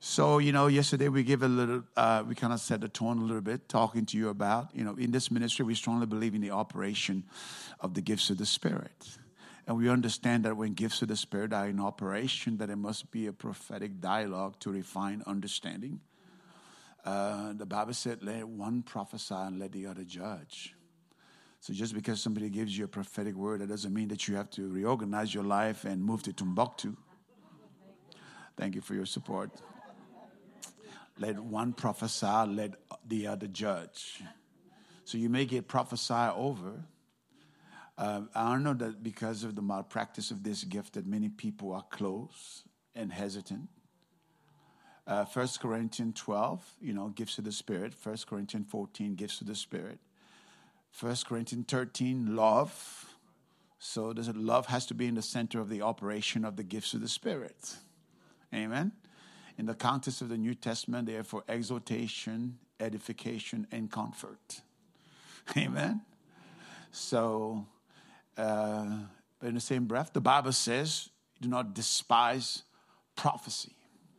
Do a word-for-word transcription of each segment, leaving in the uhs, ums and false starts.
So, you know, yesterday we gave a little, uh, we kind of set the tone a little bit, talking to you about, you know, in this ministry, we strongly believe in the operation of the gifts of the Spirit. And we understand that when gifts of the Spirit are in operation, that it must be a prophetic dialogue to refine understanding. Uh, the Bible said, let one prophesy and let the other judge. So just because somebody gives you a prophetic word, that doesn't mean that you have to reorganize your life and move to Timbuktu. Thank you for your support. Let one prophesy, let the other judge. So you may get prophesied over. Uh, I know that because of the malpractice of this gift that many people are closed and hesitant. Uh, First Corinthians twelve, you know, gifts of the Spirit. First Corinthians fourteen, gifts of the Spirit. First Corinthians thirteen, love. So there's a, love has to be in the center of the operation of the gifts of the Spirit. Amen. In the context of the New Testament, they are for exhortation, edification, and comfort. Amen. So, uh, but in the same breath, the Bible says, do not despise prophecy.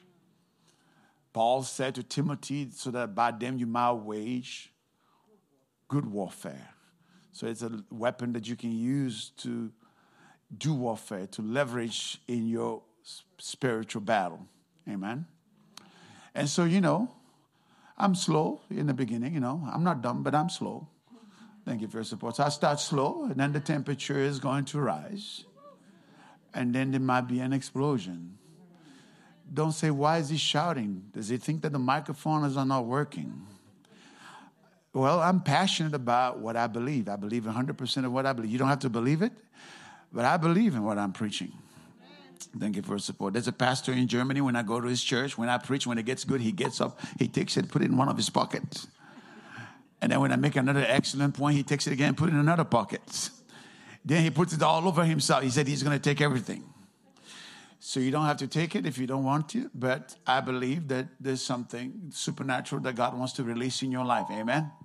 Paul said to Timothy, so that by them you might wage good warfare. So it's a weapon that you can use to do warfare, to leverage in your spiritual battle. Amen. And so, you know, I'm slow in the beginning, you know. I'm not dumb, but I'm slow. Thank you for your support. So I start slow, and then the temperature is going to rise. And then there might be an explosion. Don't say, why is he shouting? Does he think that the microphones are not working? Well, I'm passionate about what I believe. I believe one hundred percent of what I believe. You don't have to believe it, but I believe in what I'm preaching. Thank you for your support. There's a pastor in Germany. When I go to his church, when I preach, when it gets good, he gets up, he takes it, put it in one of his pockets. And then when I make another excellent point, he takes it again, put it in another pocket. Then he puts it all over himself. He said he's going to take everything. So you don't have to take it if you don't want to, but I believe that there's something supernatural that God wants to release in your life. Amen? Amen.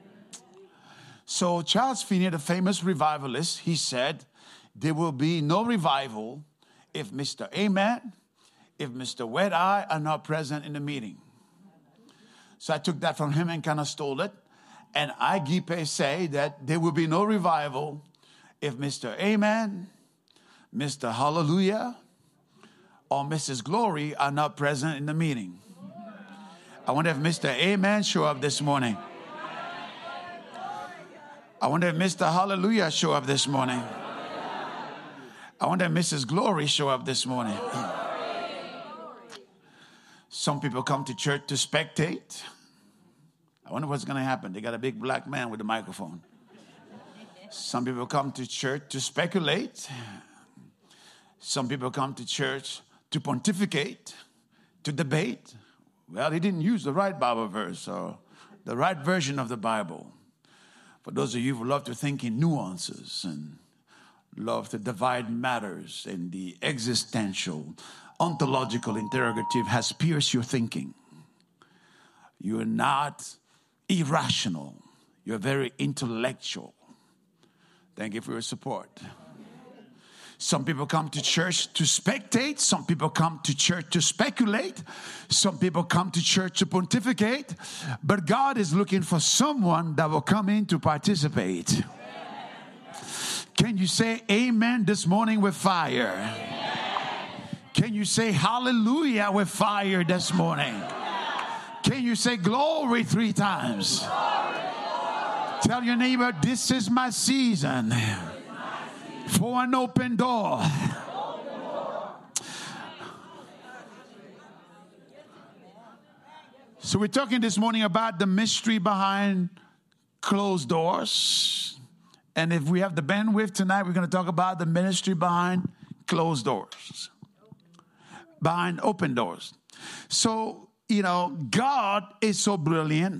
So Charles Finney, the famous revivalist, he said, there will be no revival if Mister Amen, if Mister Wet Eye are not present in the meeting. So I took that from him and kind of stole it. And I, Gipe, say that there will be no revival if Mister Amen, Mister Hallelujah, or Missus Glory are not present in the meeting. I wonder if Mister Amen show up this morning. I wonder if Mister Hallelujah show up this morning. I wonder if Missus Glory show up this morning. Some people come to church to spectate. I wonder what's going to happen. They got a big black man with a microphone. Some people come to church to speculate. Some people come to church to pontificate, to debate. Well, he didn't use the right Bible verse or the right version of the Bible. For those of you who love to think in nuances and love to divide matters, and the existential, ontological interrogative has pierced your thinking. You are not irrational. You're very intellectual. Thank you for your support. Some people come to church to spectate. Some people come to church to speculate. Some people come to church to pontificate. But God is looking for someone that will come in to participate. Can you say amen this morning with fire? Amen. Can you say hallelujah with fire this morning? Can you say glory three times? Glory. Tell your neighbor, this is my season for an open door. So we're talking this morning about the mystery behind closed doors. And if we have the bandwidth tonight, we're going to talk about the ministry behind closed doors, behind open doors. So, you know, God is so brilliant.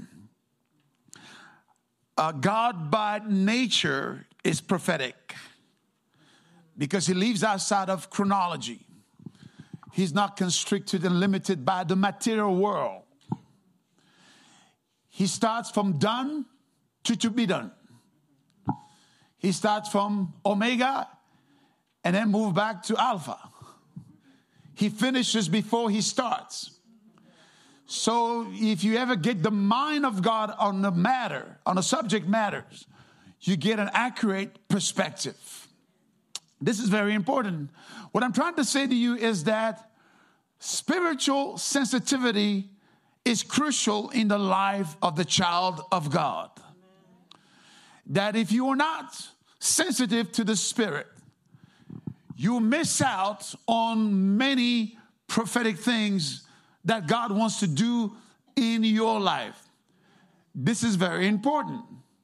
Uh, God by nature is prophetic because he lives outside of chronology. He's not constricted and limited by the material world. He starts from done to to be done. He starts from Omega and then move back to Alpha. He finishes before he starts. So if you ever get the mind of God on the matter, on the subject matters, you get an accurate perspective. This is very important. What I'm trying to say to you is that spiritual sensitivity is crucial in the life of the child of God. That if you are not sensitive to the Spirit, you miss out on many prophetic things that God wants to do in your life. This is very important.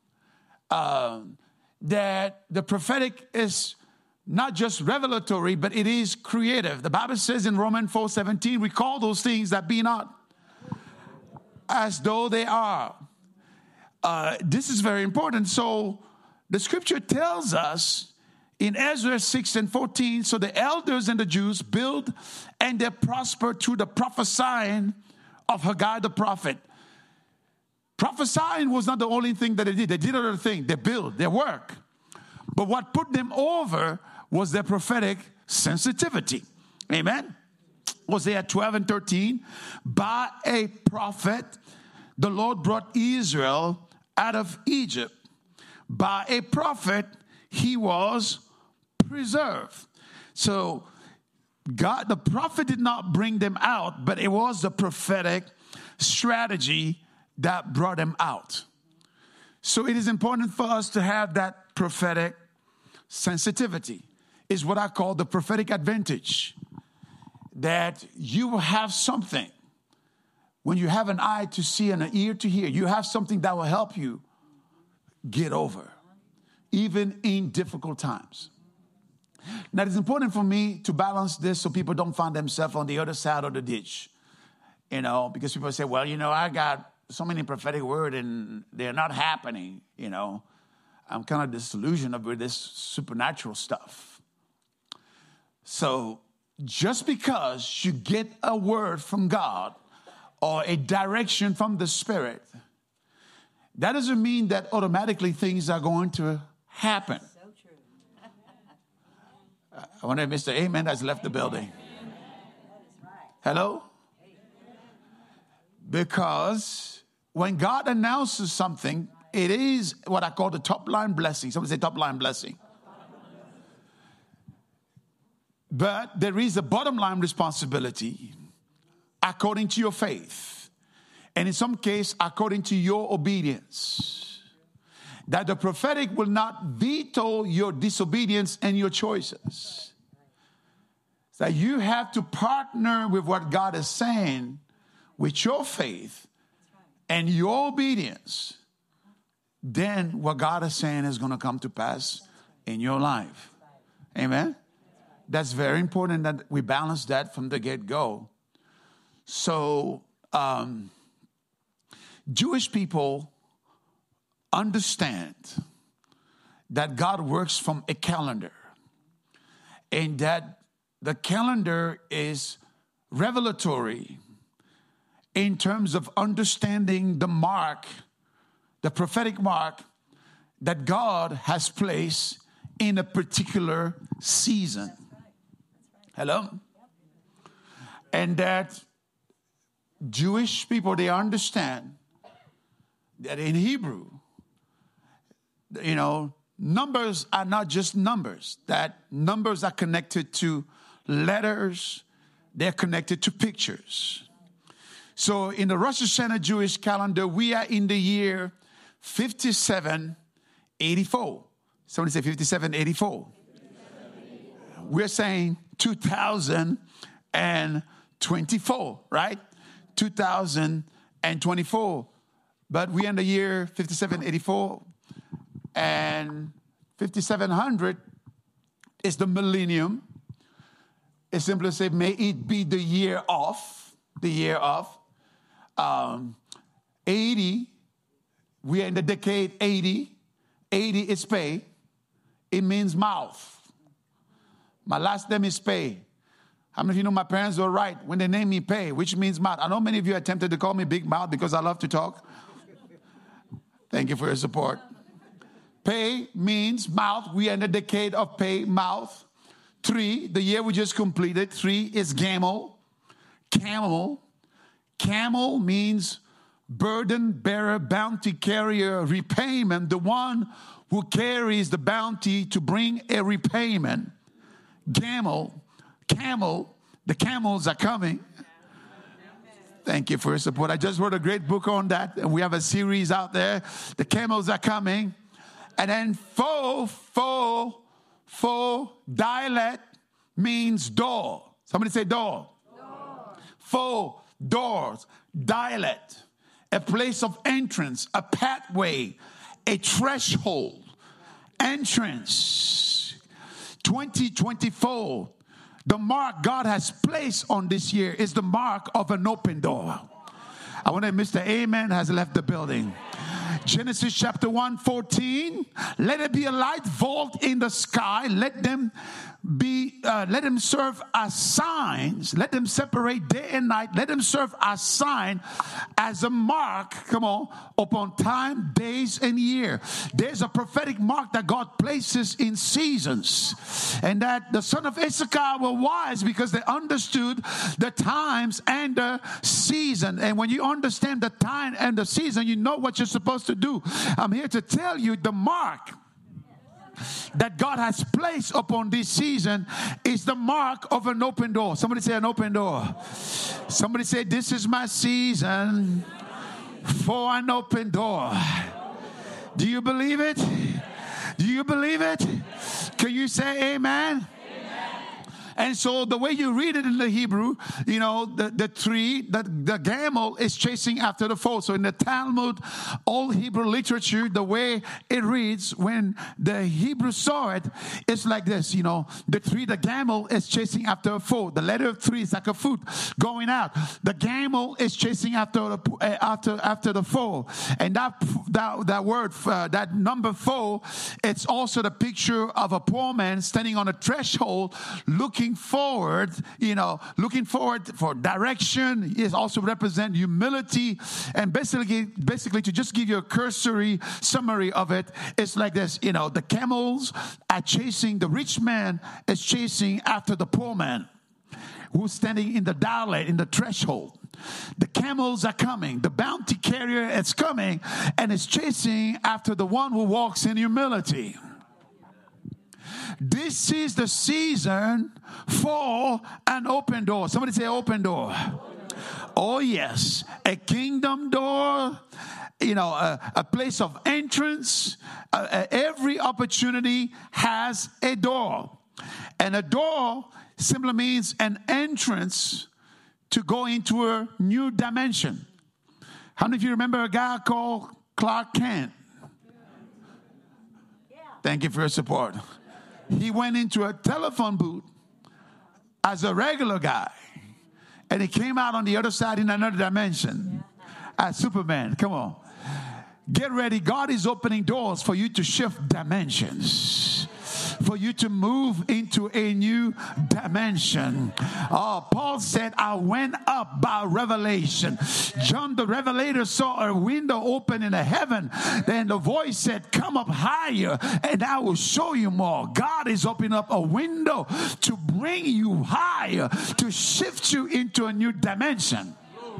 Uh, that the prophetic is not just revelatory, but it is creative. The Bible says in Romans four seventeen, we call those things that be not as though they are. Uh, this is very important. So the scripture tells us in Ezra six and fourteen, so the elders and the Jews build and they prosper through the prophesying of Haggai the prophet. Prophesying was not the only thing that they did. They did other things. They built, they work. But what put them over was their prophetic sensitivity. Amen. Hosea twelve and thirteen, by a prophet, the Lord brought Israel out of Egypt. By a prophet, he was preserved. So God, the prophet did not bring them out, but it was the prophetic strategy that brought them out. So it is important for us to have that prophetic sensitivity. Is what I call the prophetic advantage. That you will have something. When you have an eye to see and an ear to hear, you have something that will help you get over, even in difficult times. Now, it's important for me to balance this so people don't find themselves on the other side of the ditch. You know, because people say, well, you know, I got so many prophetic words and they're not happening. You know, I'm kind of disillusioned with this supernatural stuff. So just because you get a word from God or a direction from the Spirit, that doesn't mean that automatically things are going to happen. So true. I wonder if Mister Amen has left the building. Hello? Because when God announces something, it is what I call the top line blessing. Somebody say top line blessing. But there is a bottom line responsibility according to your faith. And in some case, according to your obedience. That the prophetic will not veto your disobedience and your choices. That you have to partner with what God is saying with your faith and your obedience. Then what God is saying is going to come to pass in your life. Amen? That's very important that we balance that from the get-go. So, um, Jewish people understand that God works from a calendar and that the calendar is revelatory in terms of understanding the mark, the prophetic mark that God has placed in a particular season. Hello? And that Jewish people, they understand that in Hebrew, you know, numbers are not just numbers. That numbers are connected to letters. They're connected to pictures. So in the Rosh Hashanah Jewish calendar, we are in the year fifty-seven eighty-four. Somebody say fifty-seven eighty-four. We're saying two thousand twenty-four, right? two thousand twenty-four. But we're in the year fifty-seven eighty-four. And fifty-seven hundred is the millennium. It simply says, may it be the year of, the year of. Um, eighty, we are in the decade eighty. eighty is pay. It means mouth. My last name is Pay. How many of you know my parents were right when they named me Pay, which means mouth? I know many of you attempted to call me Big Mouth because I love to talk. Thank you for your support. Pay means mouth. We are in the decade of Pay, mouth. Three, the year we just completed. Three is Gamel, camel, Camel means burden bearer, bounty carrier, repayment, the one who carries the bounty to bring a repayment. Camel, camel, the camels are coming. Thank you for your support. I just wrote a great book on that, and we have a series out there. The camels are coming. And then fo, fo, fo, dialect means door. Somebody say door. Door. Fo, doors, dialect, a place of entrance, a pathway, a threshold, entrance. twenty twenty-four, the mark God has placed on this year is the mark of an open door. I wonder if Mister Amen has left the building. Genesis chapter one, fourteen. Let it be a light vault in the sky. Let them be, uh, let them serve as signs. Let them separate day and night. Let them serve as sign, as a mark, come on, upon time, days, and year. There's a prophetic mark that God places in seasons. And that the son of Issachar were wise because they understood the times and the season. And when you understand the time and the season, you know what you're supposed to do. I'm here to tell you the mark that God has placed upon this season is the mark of an open door. Somebody say an open door. Somebody say, this is my season for an open door. Do you believe it? Do you believe it? Can you say amen? And so the way you read it in the Hebrew, you know, the, the tree, the, the camel is chasing after the foal. So in the Talmud, old Hebrew literature, the way it reads, when the Hebrew saw it, it's like this, you know, the tree, the camel is chasing after a foal. The letter three is like a foot going out. The camel is chasing after the, uh, after, after the foal. And that, that, that word, uh, that number four, it's also the picture of a poor man standing on a threshold looking forward, you know, looking forward for direction. It also represents humility. And basically, basically, to just give you a cursory summary of it, it's like this, you know, the camels are chasing, the rich man is chasing after the poor man who's standing in the dialect, in the threshold. The camels are coming. The bounty carrier is coming and is chasing after the one who walks in humility. This is the season for an open door. Somebody say open door. Oh, yes. A kingdom door, you know, a, a place of entrance. Uh, uh, every opportunity has a door. And a door simply means an entrance to go into a new dimension. How many of you remember a guy called Clark Kent? Thank you for your support. He went into a telephone booth as a regular guy, and he came out on the other side in another dimension as Superman. Come on. Get ready. God is opening doors for you to shift dimensions, for you to move into a new dimension. Oh, Paul said, I went up by revelation. John the Revelator saw a window open in the heaven. Then the voice said, come up higher and I will show you more. God is opening up a window to bring you higher, to shift you into a new dimension.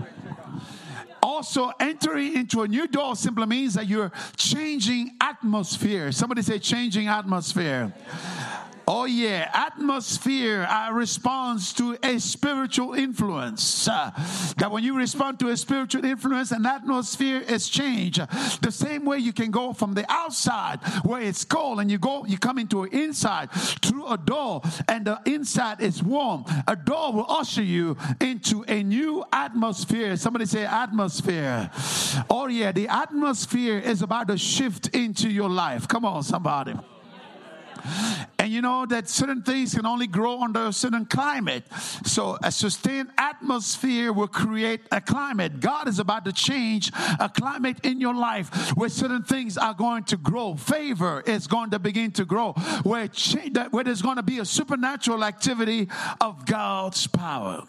Also, entering into a new door simply means that you're changing atmosphere. Somebody say changing atmosphere. Oh, yeah. Atmosphere uh, responds to a spiritual influence. Uh, that when you respond to a spiritual influence, an atmosphere is changed. Uh, the same way you can go from the outside where it's cold and you go, you come into an inside through a door and the inside is warm. A door will usher you into a new atmosphere. Somebody say atmosphere. Oh, yeah. The atmosphere is about to shift into your life. Come on, somebody. And you know that certain things can only grow under a certain climate. So a sustained atmosphere will create a climate. God is about to change a climate in your life where certain things are going to grow. Favor is going to begin to grow. Where, cha- where there's going to be a supernatural activity of God's power.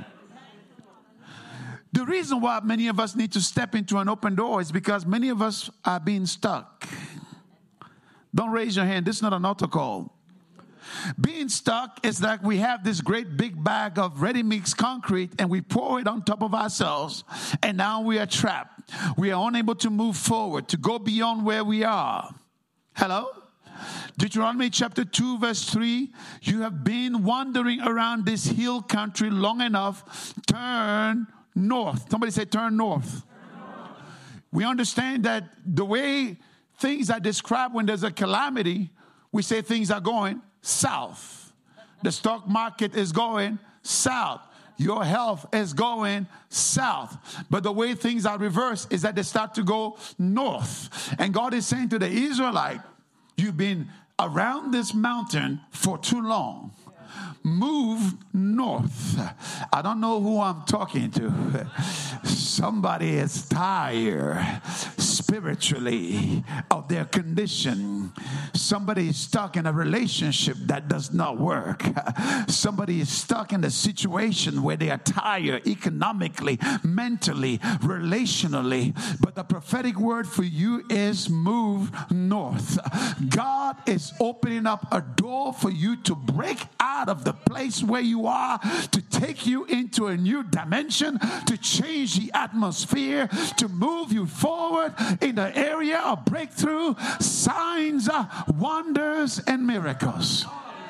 The reason why many of us need to step into an open door is because many of us are being stuck. Don't raise your hand. This is not an altar call. Being stuck is like we have this great big bag of ready-mix concrete and we pour it on top of ourselves, and now we are trapped. We are unable to move forward, to go beyond where we are. Hello? Deuteronomy chapter two verse three, you have been wandering around this hill country long enough. Turn north. Somebody say turn north. Turn north. We understand that the way things are described when there's a calamity, we say things are going south. The stock market is going south. Your health is going south. But the way things are reversed is that they start to go north. And God is saying to the Israelite, you've been around this mountain for too long. Move north. I don't know who I'm talking to. Somebody is tired spiritually of their condition. Somebody is stuck in a relationship that does not work. Somebody is stuck in a situation where they are tired economically, mentally, relationally. But the prophetic word for you is move north. God is opening up a door for you to break out of the place where you are, to take you into a new dimension, to change the atmosphere, to move you forward in the area of breakthrough, signs, wonders, and miracles.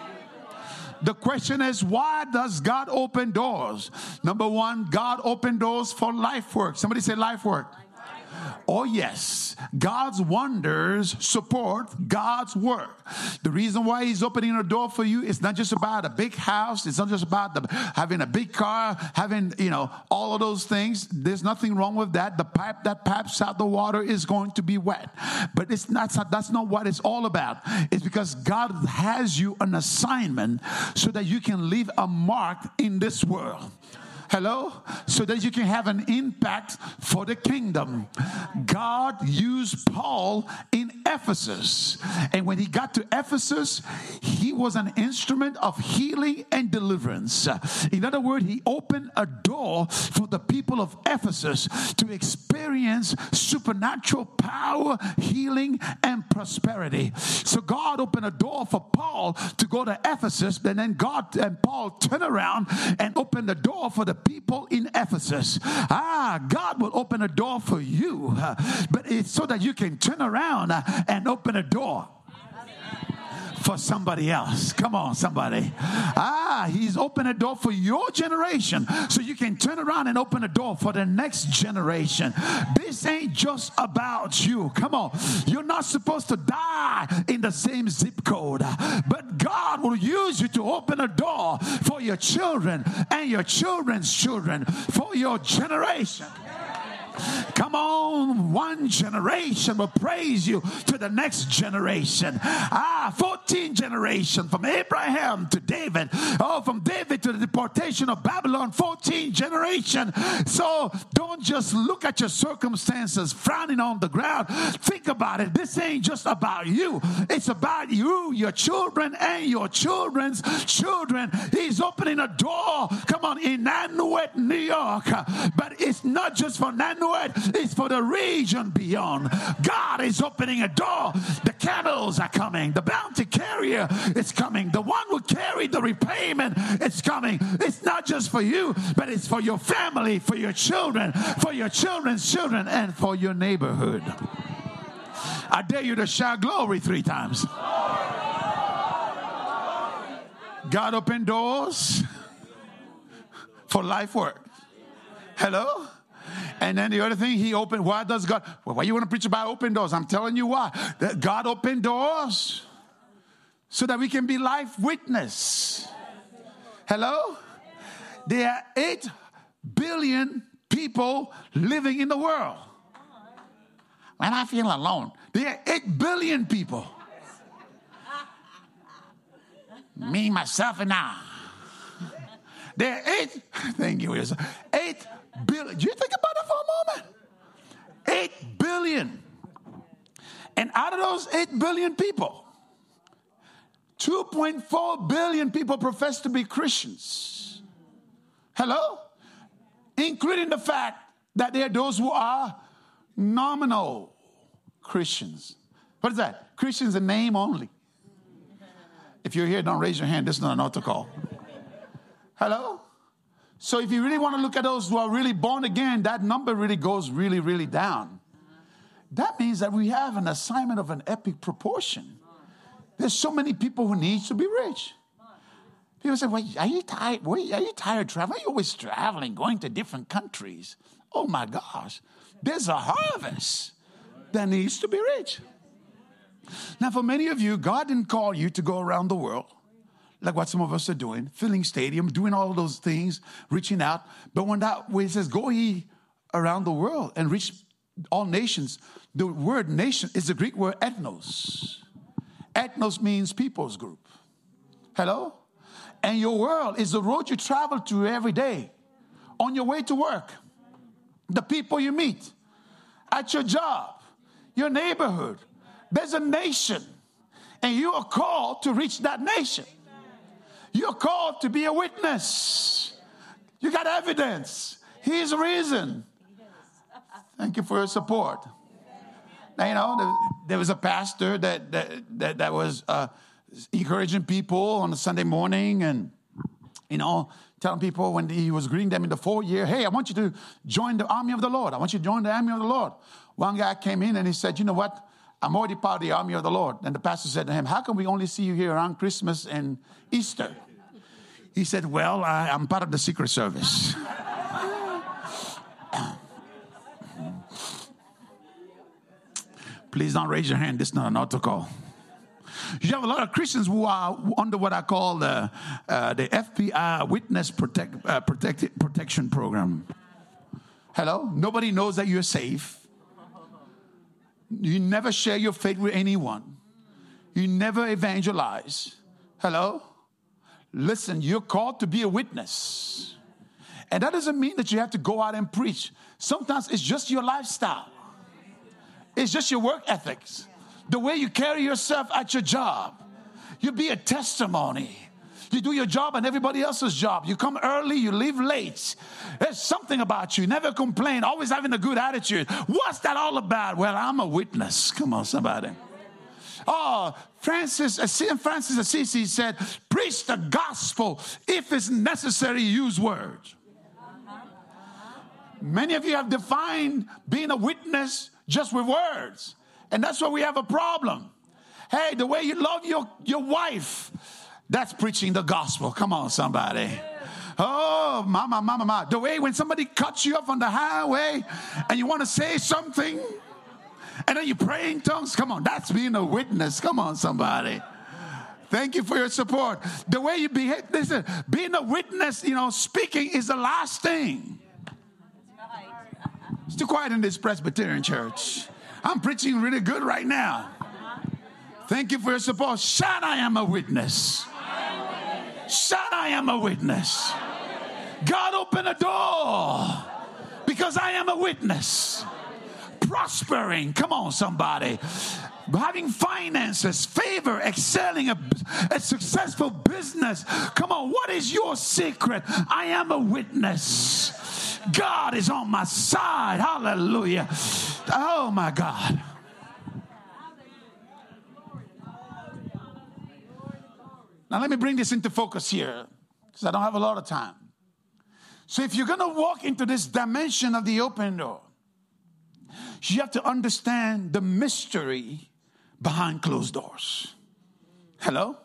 The question is, why does God open doors? Number one, God opened doors for life work. Somebody say life work. Oh, yes. God's wonders support God's work. The reason why he's opening a door for you is not just about a big house. It's not just about the, having a big car, having, you know, all of those things. There's nothing wrong with that. The pipe that pipes out the water is going to be wet. But it's not, that's not what it's all about. It's because God has you an assignment so that you can leave a mark in this world. Hello? So that you can have an impact for the kingdom. God used Paul in Ephesus. And when he got to Ephesus, he was an instrument of healing and deliverance. In other words, he opened a door for the people of Ephesus to experience supernatural power, healing, and prosperity. So God opened a door for Paul to go to Ephesus, and then God and Paul turned around and opened the door for the people in Ephesus. Ah, God will open a door for you, uh, but it's so that you can turn around uh, and open a door for somebody else. Come on, somebody. Ah, he's opened a door for your generation so you can turn around and open a door for the next generation. This ain't just about you. Come on. You're not supposed to die in the same zip code, but God will use you to open a door for your children and your children's children, for your generation. Come on, one generation will praise you to the next generation. Ah, fourteen generations from Abraham to David. Oh, from David to the deportation of Babylon, fourteen generations. So don't just look at your circumstances frowning on the ground. Think about it. This ain't just about you. It's about you, your children, and your children's children. He's opening a door, come on, in Nanuet, New York. But it's not just for Nanuet. It's for the region beyond. God is opening a door. The camels are coming. The bounty carrier is coming. The one who carried the repayment is coming. It's not just for you, but it's for your family, for your children, for your children's children, and for your neighborhood. I dare you to shout glory three times. God opened doors for life work. Hello? And then the other thing he opened, why does God, well, why you want to preach about open doors? I'm telling you why. That God opened doors so that we can be life witness. Hello? There are eight billion people living in the world. When I feel alone, there are eight billion people. Me, myself, and I. There are eight, thank you, eight billion. Do you think about it for a moment? Eight billion. And out of those eight billion people, two point four billion people profess to be Christians. Hello? Including the fact that there are those who are nominal Christians. What is that? Christians in name only. If you're here, don't raise your hand. This is not an altar call. Hello? So if you really want to look at those who are really born again, that number really goes really, really down. That means that we have an assignment of an epic proportion. There's so many people who need to be rich. People say, well, are you tired? Wait, are you tired of traveling? Are you always traveling, going to different countries? Oh, my gosh. There's a harvest that needs to be rich. Now, for many of you, God didn't call you to go around the world, like what some of us are doing, filling stadiums, doing all those things, reaching out. But when that way it says, go ye around the world and reach all nations, the word nation is the Greek word ethnos. Ethnos means people's group. Hello? And your world is the road you travel to every day, on your way to work, the people you meet, at your job, your neighborhood. There's a nation, and you are called to reach that nation. You're called to be a witness. You got evidence. He's risen. Thank you for your support. Now, you know, there, there was a pastor that that that, that was uh, encouraging people on a Sunday morning, and you know, telling people when he was greeting them in the foyer, hey, I want you to join the army of the Lord. I want you to join the army of the Lord. One guy came in and he said, you know what? I'm already part of the army of the Lord. And the pastor said to him, how come we only see you here around Christmas and Easter? He said, well, I, I'm part of the Secret Service. Please don't raise your hand. This is not an altar call. You have a lot of Christians who are under what I call the, uh, the F B I Witness Protect, uh, Protect, Protection Program. Hello? Nobody knows that you're safe. You never share your faith with anyone. You never evangelize. Hello? Listen, you're called to be a witness. And that doesn't mean that you have to go out and preach. Sometimes it's just your lifestyle. It's just your work ethics. The way you carry yourself at your job. You be a testimony. You do your job and everybody else's job. You come early, you leave late. There's something about you. Never complain. Always having a good attitude. What's that all about? Well, I'm a witness. Come on, somebody. Oh, Francis, Saint Francis Assisi said, preach the gospel. If it's necessary, use words. Many of you have defined being a witness just with words. And that's why we have a problem. Hey, the way you love your, your wife, that's preaching the gospel. Come on, somebody. Oh, mama, mama, mama. The way when somebody cuts you off on the highway and you want to say something and then you pray in tongues. Come on, that's being a witness. Come on, somebody. Thank you for your support. The way you behave, listen, being a witness, you know, speaking is the last thing. It's too quiet in this Presbyterian church. I'm preaching really good right now. Thank you for your support. Shout, I am a witness. Shout, I am a witness. God, open a door because I am a witness. Prospering. Come on, somebody. Having finances, favor, excelling, a, a successful business. Come on, what is your secret? I am a witness. God is on my side. Hallelujah. Oh, my God. Now, let me bring this into focus here because I don't have a lot of time. So if you're going to walk into this dimension of the open door, you have to understand the mystery behind closed doors. Hello?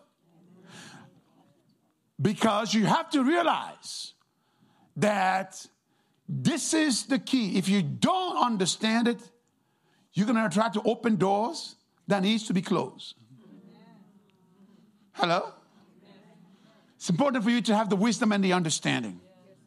Because you have to realize that this is the key. If you don't understand it, you're going to try to open doors that needs to be closed. Hello? It's important for you to have the wisdom and the understanding.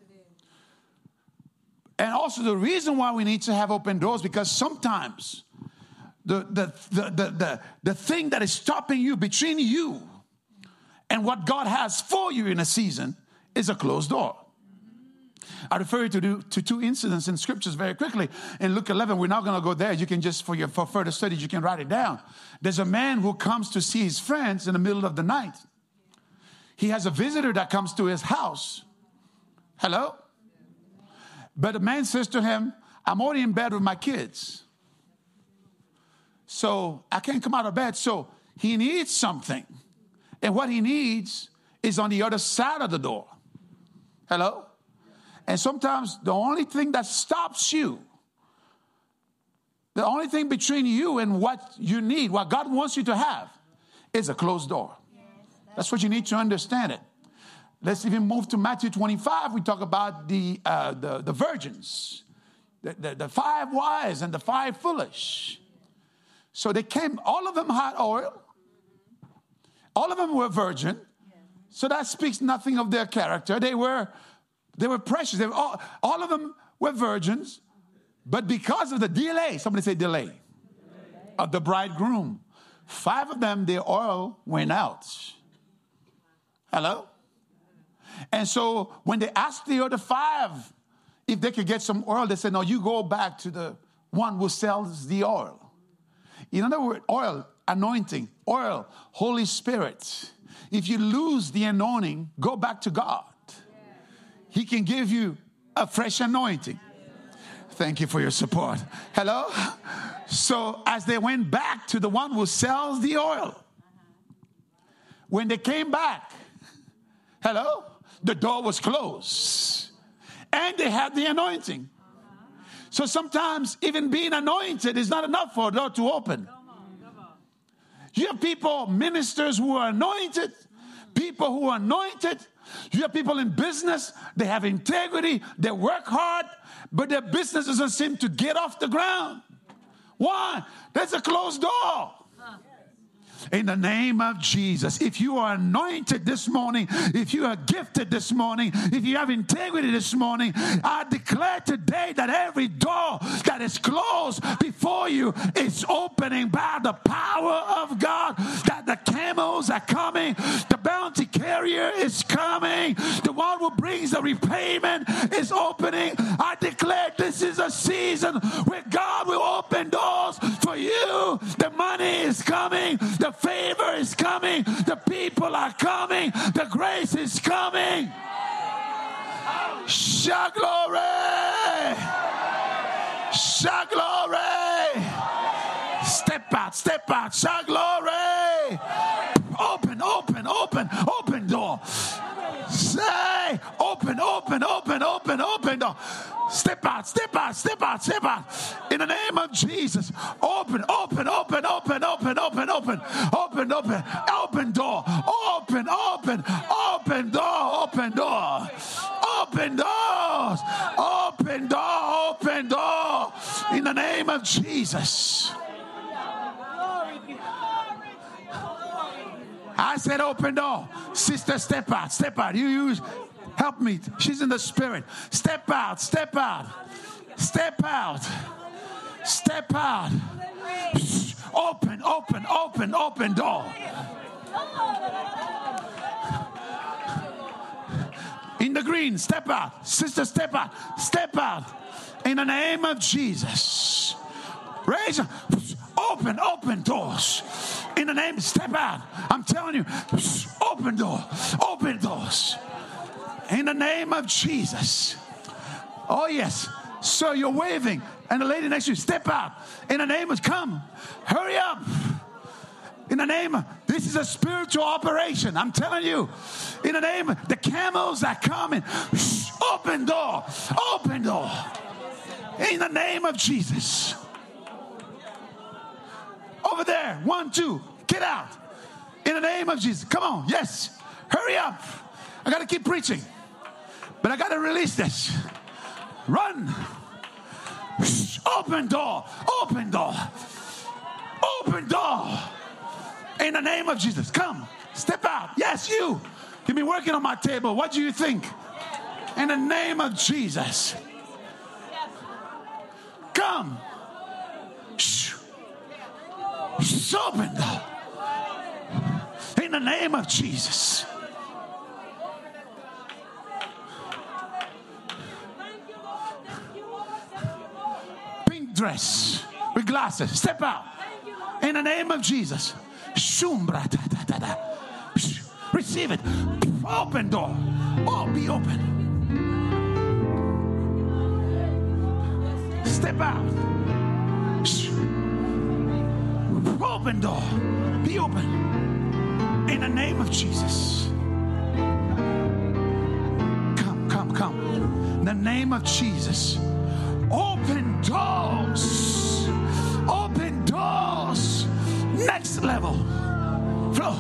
And also the reason why we need to have open doors, because sometimes the, the, the, the, the, the thing that is stopping you between you and what God has for you in a season is a closed door. I refer you to, do, to two incidents in scriptures very quickly. In Luke eleven, we're not going to go there. You can just, for your for further studies, you can write it down. There's a man who comes to see his friends in the middle of the night. He has a visitor that comes to his house. Hello? But the man says to him, I'm already in bed with my kids. So I can't come out of bed. So he needs something. And what he needs is on the other side of the door. Hello? And sometimes the only thing that stops you, the only thing between you and what you need, what God wants you to have, is a closed door. That's what you need to understand it. Let's even move to Matthew twenty-five. We talk about the uh, the, the virgins, the, the, the five wise and the five foolish. So they came, all of them had oil. All of them were virgin. So that speaks nothing of their character. They were, they were precious. They were all, all of them were virgins. But because of the delay, somebody say delay, delay, of the bridegroom, five of them, their oil went out. Hello? And so when they asked the other five if they could get some oil, they said, no, you go back to the one who sells the oil. In other words, oil, anointing, oil, Holy Spirit. If you lose the anointing, go back to God. He can give you a fresh anointing. Thank you for your support. Hello? So as they went back to the one who sells the oil, when they came back, hello, the door was closed. And they had the anointing. So sometimes even being anointed is not enough for a door to open. You have people, ministers who are anointed, people who are anointed. You have people in business, they have integrity, they work hard, but their business doesn't seem to get off the ground. Why? There's a closed door. In the name of Jesus, if you are anointed this morning, if you are gifted this morning, if you have integrity this morning, I declare today that every door that is closed before you is opening by the power of God, that the camels are coming, the bounty carrier is coming, the one who brings the repayment is opening. I declare this is a season where God will open doors for you. The money is coming, the favor is coming, the people are coming, the grace is coming. Shout glory! Shout glory! Step out, step out, shout glory! Open, open, open, open door. Say, open, open, open, open, open door. Step out, step out, step out, step out. In the name of Jesus. Open, open, open, open, open, open, open, open, open, open door. Open, open, open door, open door. Open doors. Open door, open door. In the name of Jesus. I said open door. Sister, step out, step out. You use, help me. She's in the spirit. Step out, step out. Step out. Step out. Open, open, open, open door. In the green, step out. Sister, step out. Step out. In the name of Jesus. Raise up. Open, open doors. In the name, step out. I'm telling you, open door, open doors. In the name of Jesus. Oh yes. So you're waving, and the lady next to you, step out. In the name of, come, hurry up. In the name of, this is a spiritual operation. I'm telling you. In the name of, the camels are coming. Open door, open door. In the name of Jesus. Over there, one, two, get out. In the name of Jesus. Come on, yes. Hurry up. I got to keep preaching. But I got to release this. Run. Open door. Open door. Open door. In the name of Jesus. Come. Step out. Yes, you. You've been working on my table. What do you think? In the name of Jesus. Come. Shh. Open door. In the name of Jesus. Pink dress with glasses. Step out. In the name of Jesus. Receive it. Open door. Oh, be open. Step out. Open door. Be open. In the name of Jesus. Come, come, come. In the name of Jesus. Open doors. Open doors. Next level. Flow.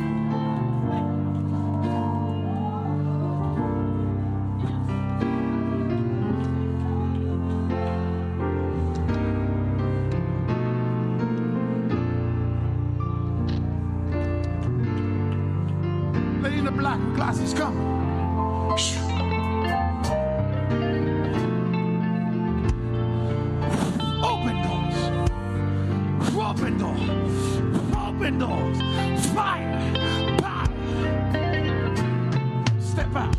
Lady in the black glasses, come. Open doors. Open doors. Open doors. Fire. Power. Step out.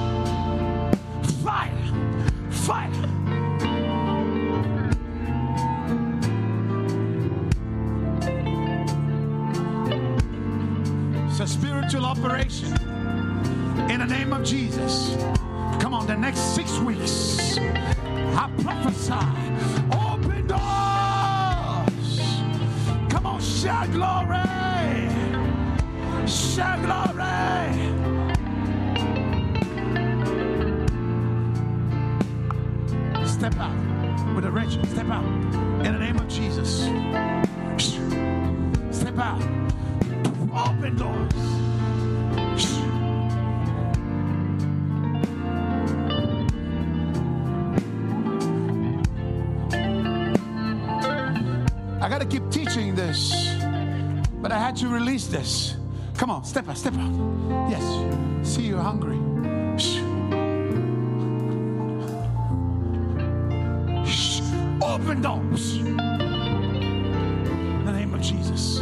Fire. Fire. It's a spiritual operation. In the name of Jesus. Come on, the next six weeks. I prophesy. Open doors. Come on, shout glory. Shout glory. Step out with a wrench. Step out. In the name of Jesus. Step out. Open doors. I got to keep teaching this, but I had to release this. Come on, step out, step out. Yes, see you're hungry. Shh. Shh. Open doors. In the name of Jesus.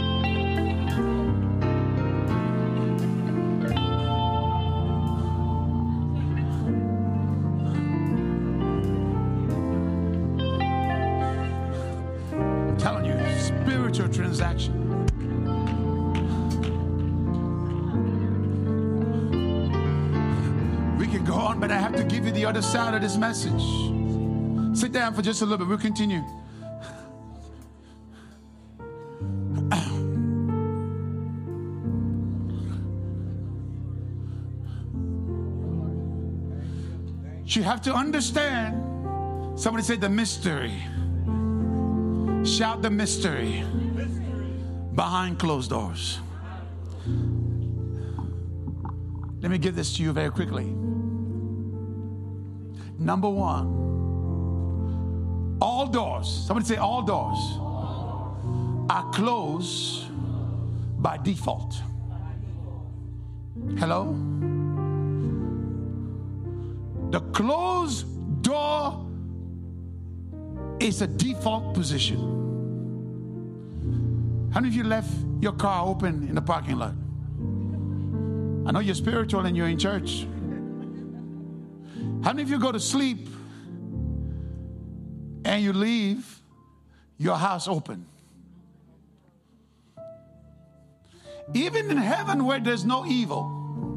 Transaction. We can go on, but I have to give you the other side of this message. Sit down for just a little bit. We'll continue. You have to understand. Somebody say the mystery. Shout the mystery. Behind closed doors. Let me give this to you very quickly. Number one, all doors, somebody say all doors, are closed by default. Hello? The closed door is a default position. How many of you left your car open in the parking lot? I know you're spiritual and you're in church. How many of you go to sleep and you leave your house open? Even in heaven where there's no evil,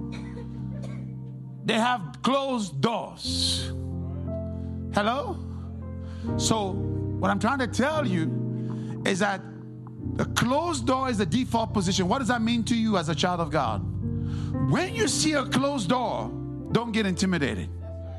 they have closed doors. Hello? So what I'm trying to tell you is that the closed door is the default position. What does that mean to you as a child of God? When you see a closed door, don't get intimidated.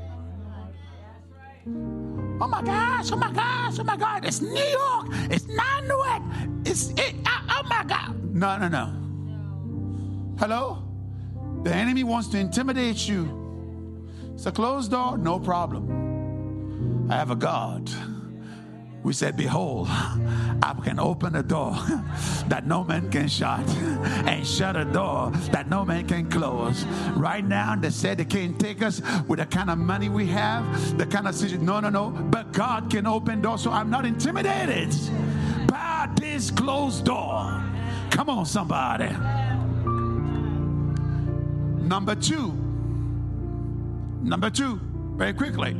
Oh my gosh, oh my gosh, oh my God, it's New York, it's not Newark, it's, it, oh, oh my God. No, no, no. Hello? The enemy wants to intimidate you. It's a closed door, no problem. I have a God. We said, behold, I can open a door that no man can shut and shut a door that no man can close. Right now, they said they can't take us with the kind of money we have, the kind of situation. No, no, no. But God can open doors, so I'm not intimidated by this closed door. Come on, somebody. Number two. Number two, very quickly.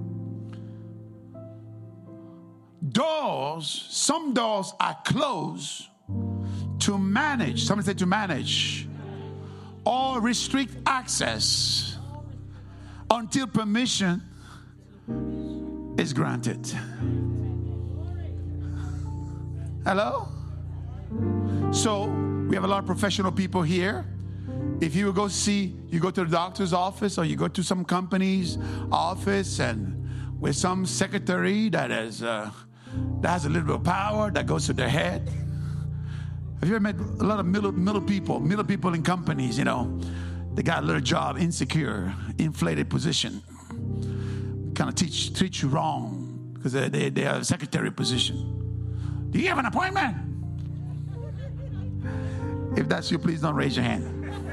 Doors, some doors are closed to manage, somebody say to manage, or restrict access until permission is granted. Hello? So we have a lot of professional people here. If you go see, you go to the doctor's office or you go to some company's office and with some secretary that has, uh, that has a little bit of power that goes to their head. Have you ever met a lot of middle, middle people, middle people in companies, you know, they got a little job, insecure, inflated position, kind of teach, treat you wrong because they, they, they have a secretary position. Do you have an appointment? If that's you, please don't raise your hand.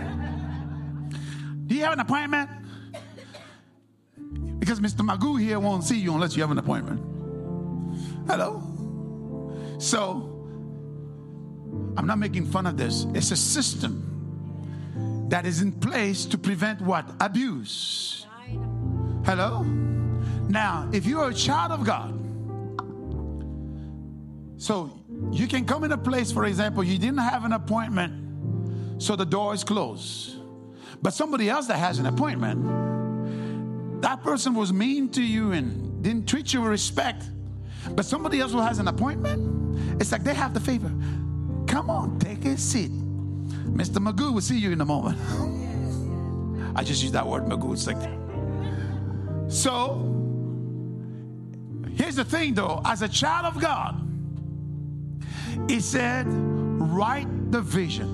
Do you have an appointment? Because Mister Magoo here won't see you unless you have an appointment. Hello? So, I'm not making fun of this. It's a system that is in place to prevent what? Abuse. Hello? Now, if you are a child of God, so you can come in a place, for example, you didn't have an appointment, so the door is closed. But somebody else that has an appointment, that person was mean to you and didn't treat you with respect. But somebody else who has an appointment, it's like they have the favor. Come on, take a seat. Mister Magoo will see you in a moment. I just use that word, Magoo. It's like, so, here's the thing though. As a child of God, he said, write the vision,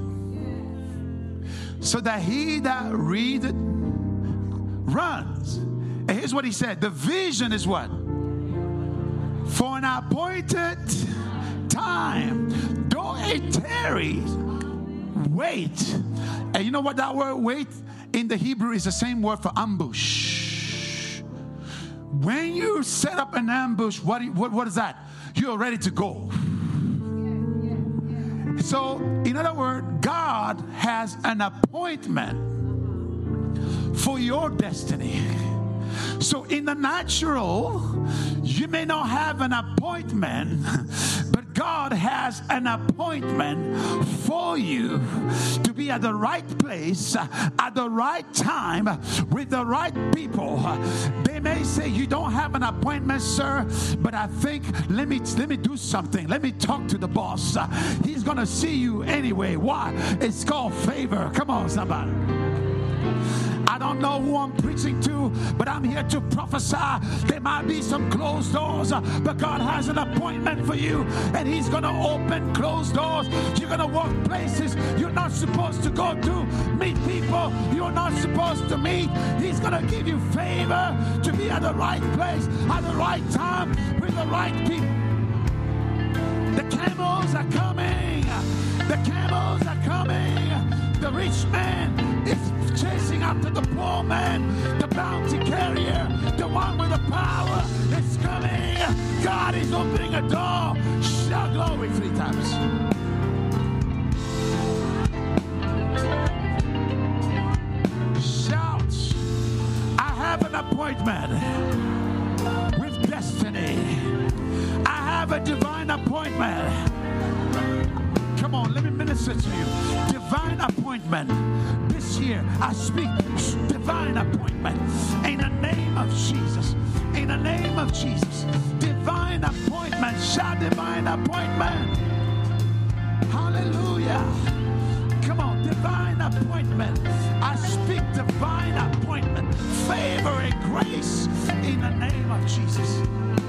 so that he that readeth runs. And here's what he said. The vision is what? For an appointed time. Though it tarries, wait. And you know what that word wait in the Hebrew is the same word for ambush. When you set up an ambush, what, what, what is that? You're ready to go. So, in other words, God has an appointment for your destiny. So, in the natural, you may not have an appointment, but God has an appointment for you to be at the right place, at the right time, with the right people. They may say, you don't have an appointment, sir, but I think, let me, let me do something. Let me talk to the boss. He's going to see you anyway. Why? It's called favor. Come on, somebody. I don't know who I'm preaching to, but I'm here to prophesy. There might be some closed doors, but God has an appointment for you, and He's going to open closed doors. You're going to walk places you're not supposed to go to, meet people you're not supposed to meet. He's going to give you favor to be at the right place, at the right time, with the right people. The camels are coming. The camels are coming. The rich man is chasing after the poor man. The bounty carrier, the one with the power, is coming. God is opening a door. Shout glory three times. Shout. I have an appointment with destiny. I have a divine appointment. Come on, let me minister to you. Divine appointment. This year, I speak divine appointment. In the name of Jesus. In the name of Jesus. Divine appointment. Shout divine appointment. Hallelujah. Come on, divine appointment. I speak divine appointment. Favor and grace. In the name of Jesus.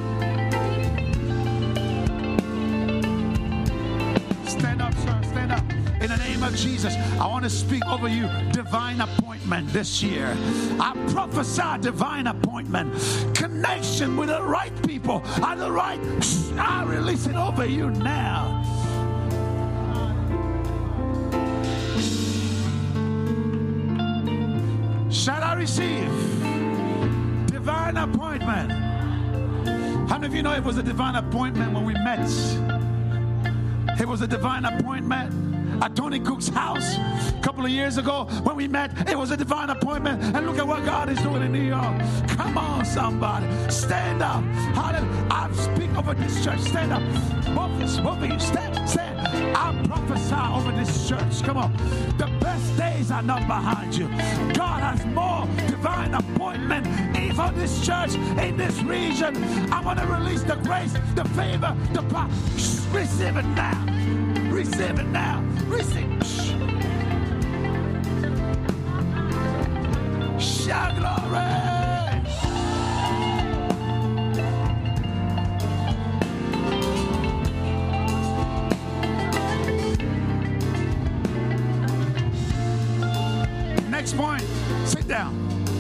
Stand up, sir. Stand up. In the name of Jesus, I want to speak over you divine appointment this year. I prophesy divine appointment. Connection with the right people. At the right, I release it over you now. Shall I receive divine appointment? How many of you know it was a divine appointment when we met? It was a divine appointment at Tony Cook's house a couple of years ago when we met. It was a divine appointment, and look at what God is doing in New York. Come on, somebody, stand up. Hallelujah. I speak over this church. Stand up. Both, both of you, stand, stand. I prophesy over this church. Come on. The best days are not behind you. God has more divine appointment for this church in this region. I want to release the grace, the favor, the power. Receive it now. Receive Receive it now. Receive. Shout glory. Next point. Sit down.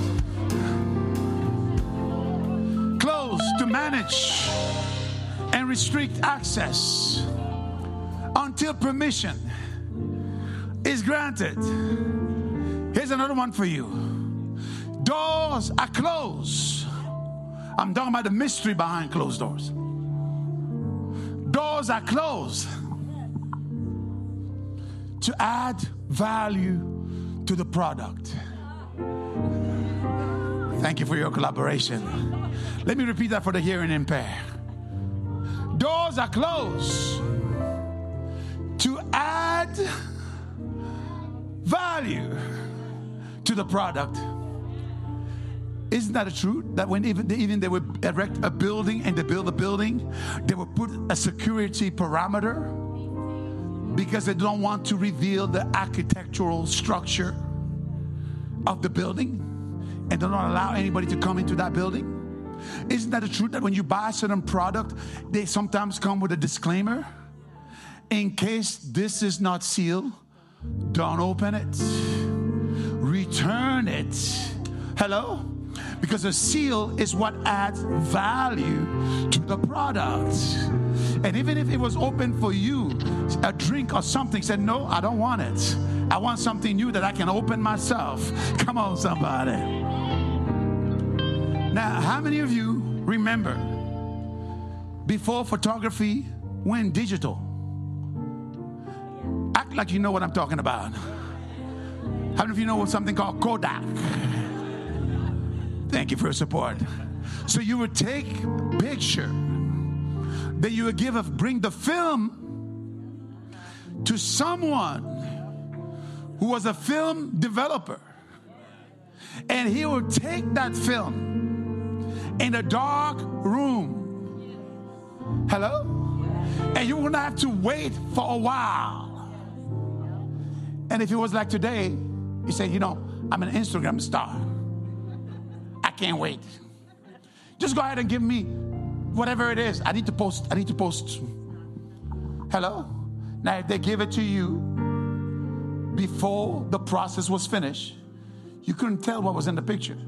Close to manage and restrict access until permission is granted. Here's another one for you. Doors are closed. I'm talking about the mystery behind closed doors. Doors are closed to add value to the product. Thank you for your collaboration. Let me repeat that for the hearing impaired. Doors are closed to add value to the product. Isn't that the truth? That when even they, even they would erect a building and they build a building, they would put a security parameter because they don't want to reveal the architectural structure of the building and do not allow anybody to come into that building. Isn't that the truth that when you buy a certain product, they sometimes come with a disclaimer? In case this is not sealed, don't open it. Return it. Hello? Because a seal is what adds value to the product. And even if it was open for you, a drink or something, said, no, I don't want it. I want something new that I can open myself. Come on, somebody. Now, how many of you remember before photography went digital? Act like you know what I'm talking about. How many of you know something called Kodak? Thank you for your support. So you would take a picture, then you would give a, bring the film to someone who was a film developer, and he would take that film in a dark room. Hello? And you wouldn't have to wait for a while. And if it was like today, you say, you know, I'm an Instagram star. I can't wait. Just go ahead and give me whatever it is. I need to post. I need to post. Hello? Now, if they give it to you before the process was finished, you couldn't tell what was in the picture.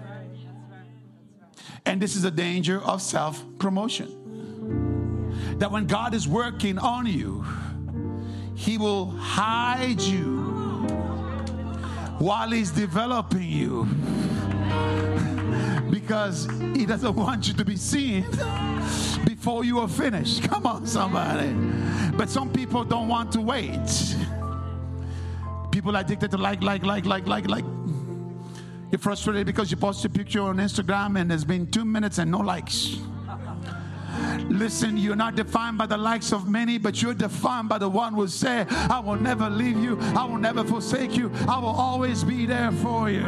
And this is a danger of self-promotion. That when God is working on you, He will hide you while He's developing you. Because He doesn't want you to be seen before you are finished. Come on, somebody. But some people don't want to wait. People are addicted to like, like, like, like, like, like. You're frustrated because you post a picture on Instagram and there's been two minutes and no likes. Listen, you're not defined by the likes of many, but you're defined by the one who said, I will never leave you. I will never forsake you. I will always be there for you.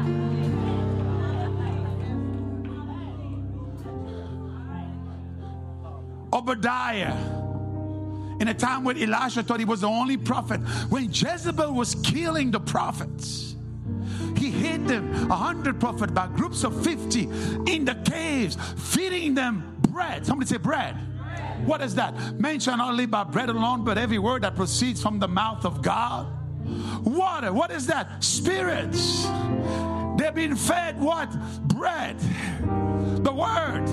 Obadiah, in a time when Elisha thought he was the only prophet, when Jezebel was killing the prophets, he hid them, a hundred prophets by groups of fifty in the caves, feeding them bread. Somebody say bread. Bread. What is that? Man shall not live by bread alone, but every word that proceeds from the mouth of God. Water. What is that? Spirits. They're being fed what? Bread. The word.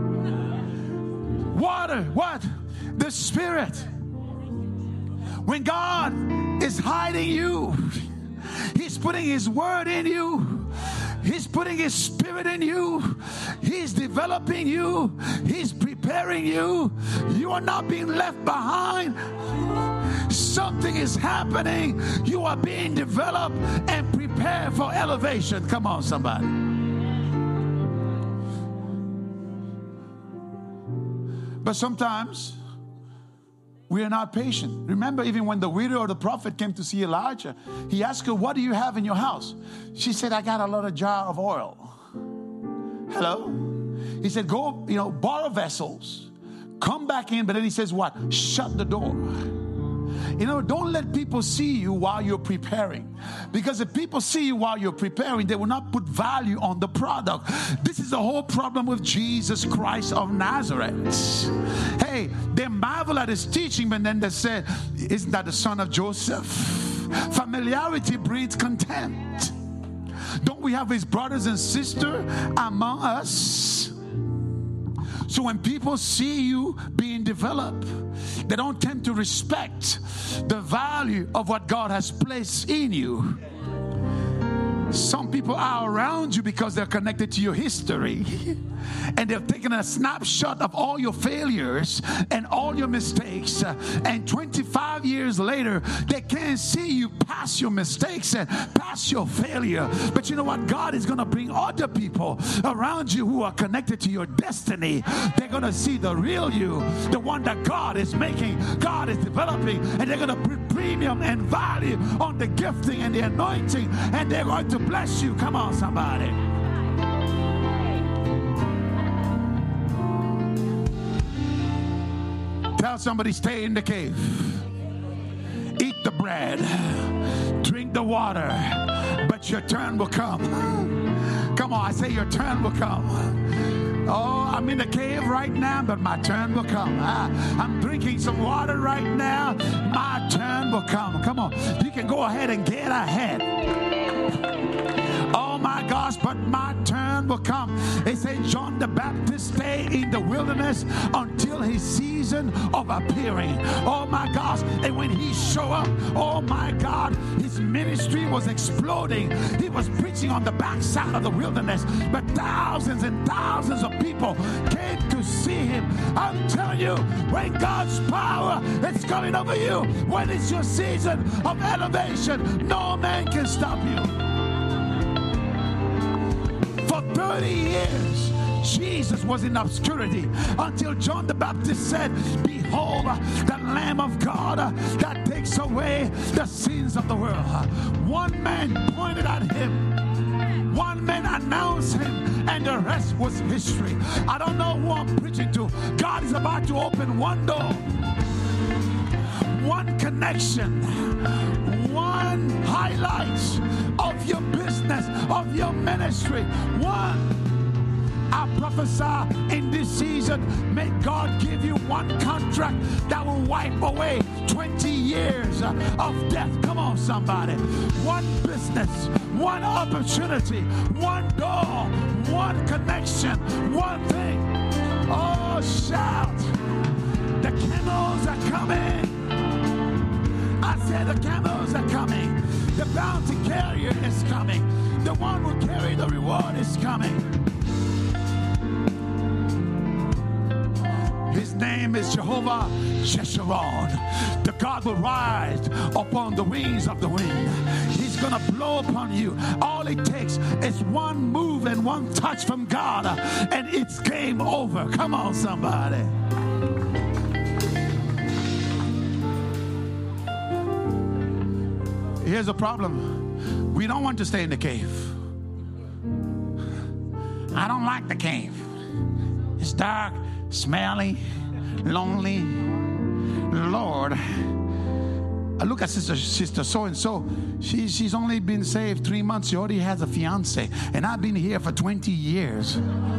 Water. What? The Spirit. When God is hiding you, He's putting His word in you. He's putting His Spirit in you. He's developing you. He's preparing you. You are not being left behind. Something is happening. You are being developed and prepared for elevation. Come on, somebody. But sometimes we are not patient. Remember, even when the widow of the prophet came to see Elijah, he asked her, what do you have in your house? She said, I got a lot of jar of oil. Hello? He said, go, you know, borrow vessels. Come back in. But then he says what? Shut the door. You know, don't let people see you while you're preparing. Because if people see you while you're preparing, they will not put value on the product. This is the whole problem with Jesus Christ of Nazareth. Hey, they marvel at his teaching, but then they said, isn't that the son of Joseph? Familiarity breeds contempt. Don't we have his brothers and sisters among us? So when people see you being developed, they don't tend to respect the value of what God has placed in you. Some people are around you because they're connected to your history. And they've taken a snapshot of all your failures and all your mistakes. And twenty-five years later, they can't see you past your mistakes and past your failure. But you know what? God is going to bring other people around you who are connected to your destiny. They're going to see the real you, the one that God is making, God is developing. And they're going to put premium and value on the gifting and the anointing. And they're going to bless you. Come on, somebody. Tell somebody, stay in the cave. Eat the bread. Drink the water. But your turn will come. Come on, I say your turn will come. Oh, I'm in the cave right now, but my turn will come. I, I'm drinking some water right now. My turn will come. Come on, you can go ahead and get ahead. Oh my gosh, but my turn will come. They say John the Baptist stayed in the wilderness until his season of appearing. Oh my gosh, and when he showed up, oh my God, his ministry was exploding. He was preaching on the backside of the wilderness, but thousands and thousands of people came to see him. I'm telling you, when God's power is coming over you, when it's your season of elevation, no man can stop you. For thirty years, Jesus was in obscurity until John the Baptist said, behold, the Lamb of God that takes away the sins of the world. One man pointed at him. One man announced him, and the rest was history. I don't know who I'm preaching to. God is about to open one door, one connection, one highlight of your business, of your ministry. One. I prophesy in this season, may God give you one contract that will wipe away twenty years of death. Come on, somebody. One business, one opportunity, one door, one connection, one thing. Oh, shout. The camels are coming. I said the camels are coming. The bounty carrier is coming. The one who carry the reward is coming. His name is Jehovah Jeshurun. The God will rise upon the wings of the wind. He's going to blow upon you. All it takes is one move and one touch from God, and it's game over. Come on, somebody. Here's the problem. We don't want to stay in the cave. I don't like the cave. It's dark, smelly, lonely. Lord, I look at sister, sister so-and-so. She, she's only been saved three months. She already has a fiance. And I've been here for twenty years.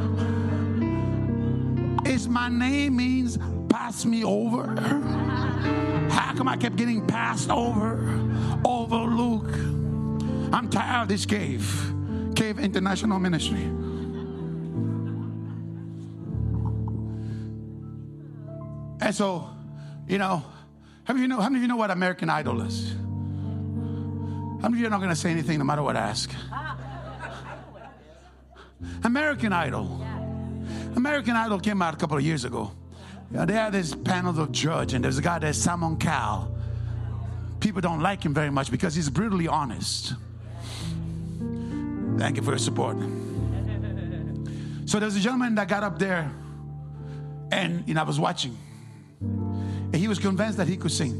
Is my name means pass me over? How come I kept getting passed over, overlooked? I'm tired of this cave. Cave International Ministry. And so, you know, how many of you know, how many of you know what American Idol is? How many of you are not going to say anything no matter what I ask? American Idol. American Idol came out a couple of years ago. You know, they had this panel of judge, and there's a guy there's Simon Cowell. People don't like him very much because he's brutally honest. Thank you for your support. So there's a gentleman that got up there, and you know, I was watching. And he was convinced that he could sing.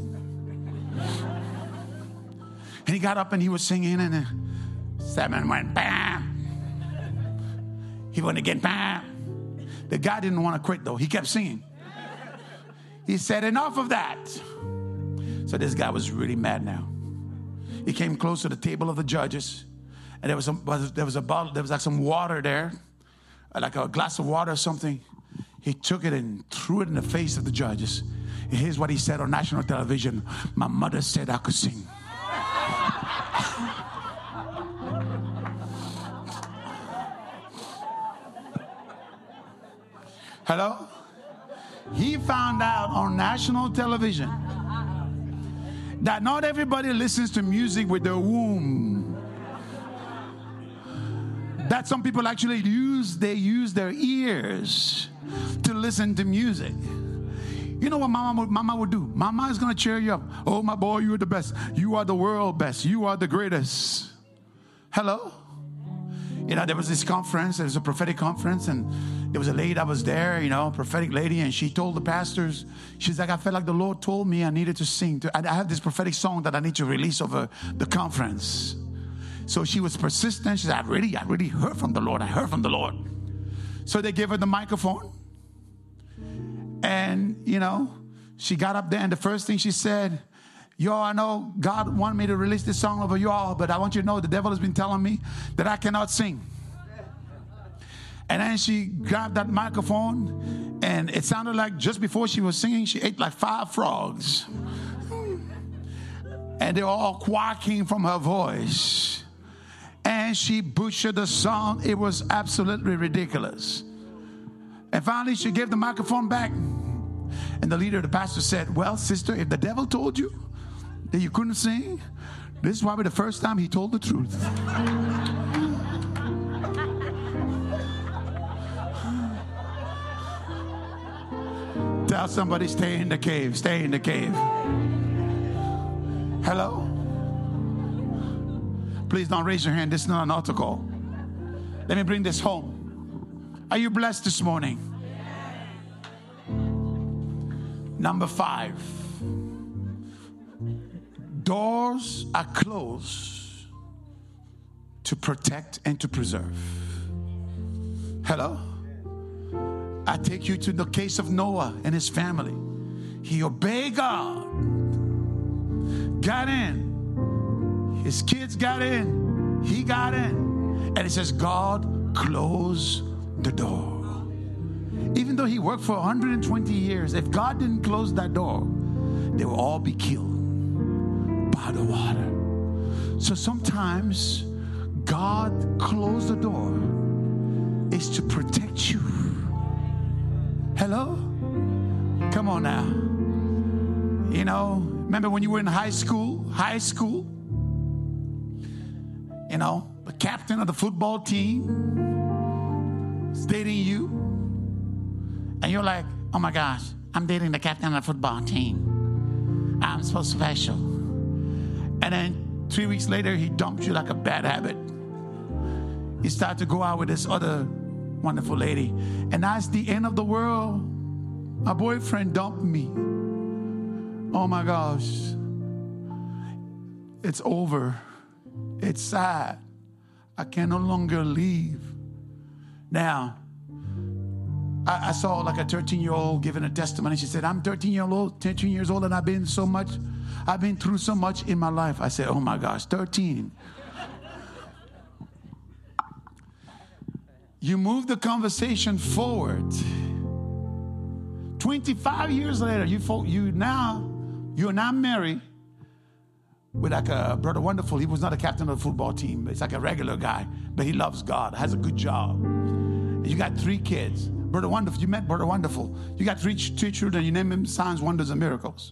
And he got up and he was singing, and then Simon went, bam. He went again, bam. The guy didn't want to quit, though. He kept singing. He said, enough of that. So this guy was really mad now. He came close to the table of the judges, and there was some, there was a bottle, there was like some water there, like a glass of water or something. He took it and threw it in the face of the judges. And here's what he said on national television: "My mother said I could sing." Hello? He found out on national television that not everybody listens to music with their womb. That some people actually use, they use their ears to listen to music. You know what mama would, mama would do? Mama is going to cheer you up. "Oh, my boy, you are the best. You are the world best. You are the greatest." Hello? You know, there was this conference, there was a prophetic conference, and there was a lady that was there, you know, prophetic lady, and she told the pastors, she's like, "I felt like the Lord told me I needed to sing. To, I have this prophetic song that I need to release over the conference." So she was persistent. She said, I really, I really heard from the Lord. I heard from the Lord. So they gave her the microphone. And, you know, she got up there, and the first thing she said, "Y'all, I know God wanted me to release this song over y'all, but I want you to know the devil has been telling me that I cannot sing." And then she grabbed that microphone, and it sounded like just before she was singing, she ate like five frogs. And they were all quacking from her voice. And she butchered the song. It was absolutely ridiculous. And finally, she gave the microphone back. And the leader, the pastor, said, "Well, sister, if the devil told you that you couldn't sing, this is probably the first time he told the truth." Tell somebody, stay in the cave, stay in the cave. Hello? Please don't raise your hand. This is not an altar call. Let me bring this home. Are you blessed this morning? Number five. Doors are closed to protect and to preserve. Hello? I take you to the case of Noah and his family. He obeyed God, got in. His kids got in. He got in. And it says God closed the door. Even though he worked for one hundred twenty years, if God didn't close that door, they will all be killed by the water. So sometimes God closed the door is to protect you. Hello? Come on now. You know, remember when you were in high school? High school? You know, the captain of the football team is dating you. And you're like, "Oh my gosh, I'm dating the captain of the football team. I'm so special." And then three weeks later, he dumped you like a bad habit. You start to go out with this other wonderful lady. And that's the end of the world. My boyfriend dumped me. Oh my gosh. It's over. It's sad. I can no longer leave. Now, I, I saw like a thirteen-year-old giving a testimony. She said, "I'm thirteen years old, thirteen years old, and I've been so much, I've been through so much in my life." I said, "Oh my gosh, thirteen. You move the conversation forward. twenty-five years later, you you now you're now married with like a Brother Wonderful. He was not a captain of the football team. It's like a regular guy, but he loves God, has a good job. And you got three kids. Brother Wonderful, you met Brother Wonderful. You got three, three children. You name him Signs, Wonders, and Miracles.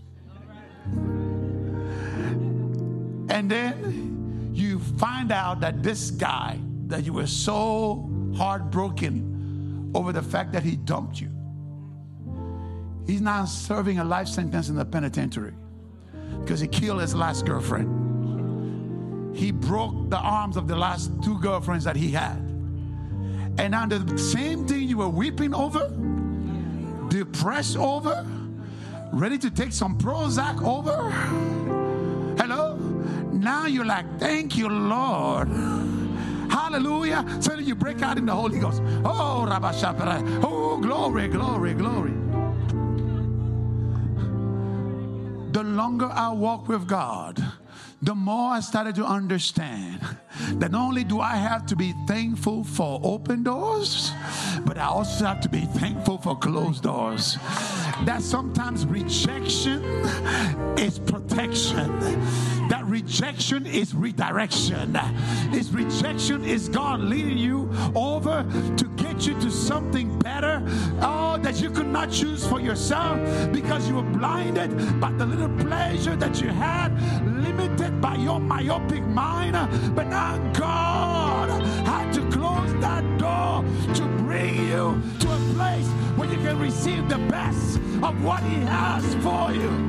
And then you find out that this guy, that you were so heartbroken over the fact that he dumped you. He's now serving a life sentence in the penitentiary because he killed his last girlfriend. He broke the arms of the last two girlfriends that he had. And now the same thing you were weeping over, depressed over, ready to take some Prozac over. Hello? Now you're like, "Thank you, Lord." Hallelujah. So you break out in the Holy Ghost. Oh, Rabashapara. Oh, glory, glory, glory. the longer I walk with God, the more I started to understand that not only do I have to be thankful for open doors, but I also have to be thankful for closed doors. That sometimes rejection is protection. That rejection is redirection. This rejection is God leading you over to get you to something better, oh, that you could not choose for yourself because you were blinded by the little pleasure that you had, limited by your myopic mind. But now God had to close that door to bring you to a place where you can receive the best of what He has for you.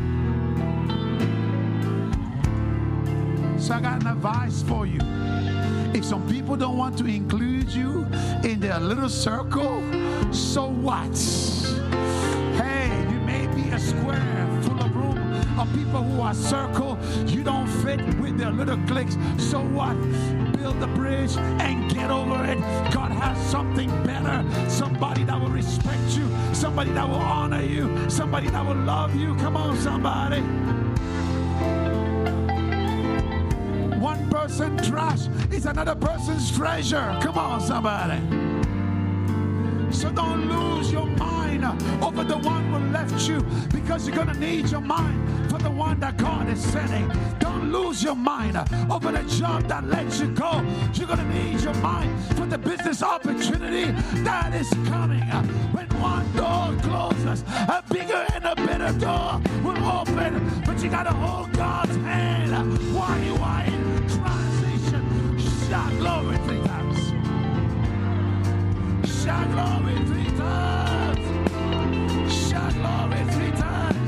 So I got an advice for you. If some people don't want to include you in their little circle, so what? Hey, you may be a square full of room of people who are circle. You don't fit with their little cliques. So what? Build the bridge and get over it. God has something better. Somebody that will respect you. Somebody that will honor you. Somebody that will love you. Come on, somebody. One person's trash is another person's treasure. Come on, somebody. So don't lose your mind over the one who left you, because you're going to need your mind for the one that God is sending. Don't lose your mind over the job that let you go. You're going to need your mind for the business opportunity that is coming. When one door closes, a bigger and a better door will open. But you got to hold God's hand while you are in transition. Shout glory three times. Shout glory three times. Shout glory three times.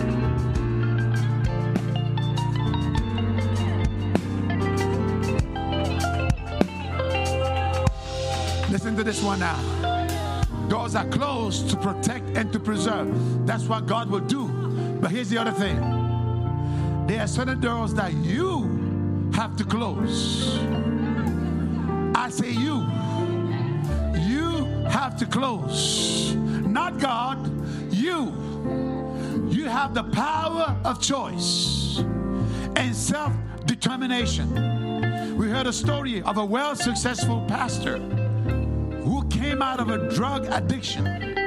Listen to this one now. Doors are closed to protect and to preserve. That's what God will do. But here's the other thing. There are certain doors that you have to close. I say you. You have to close. Not God. You. You have the power of choice and self-determination. We heard a story of a well-successful pastor who came out of a drug addiction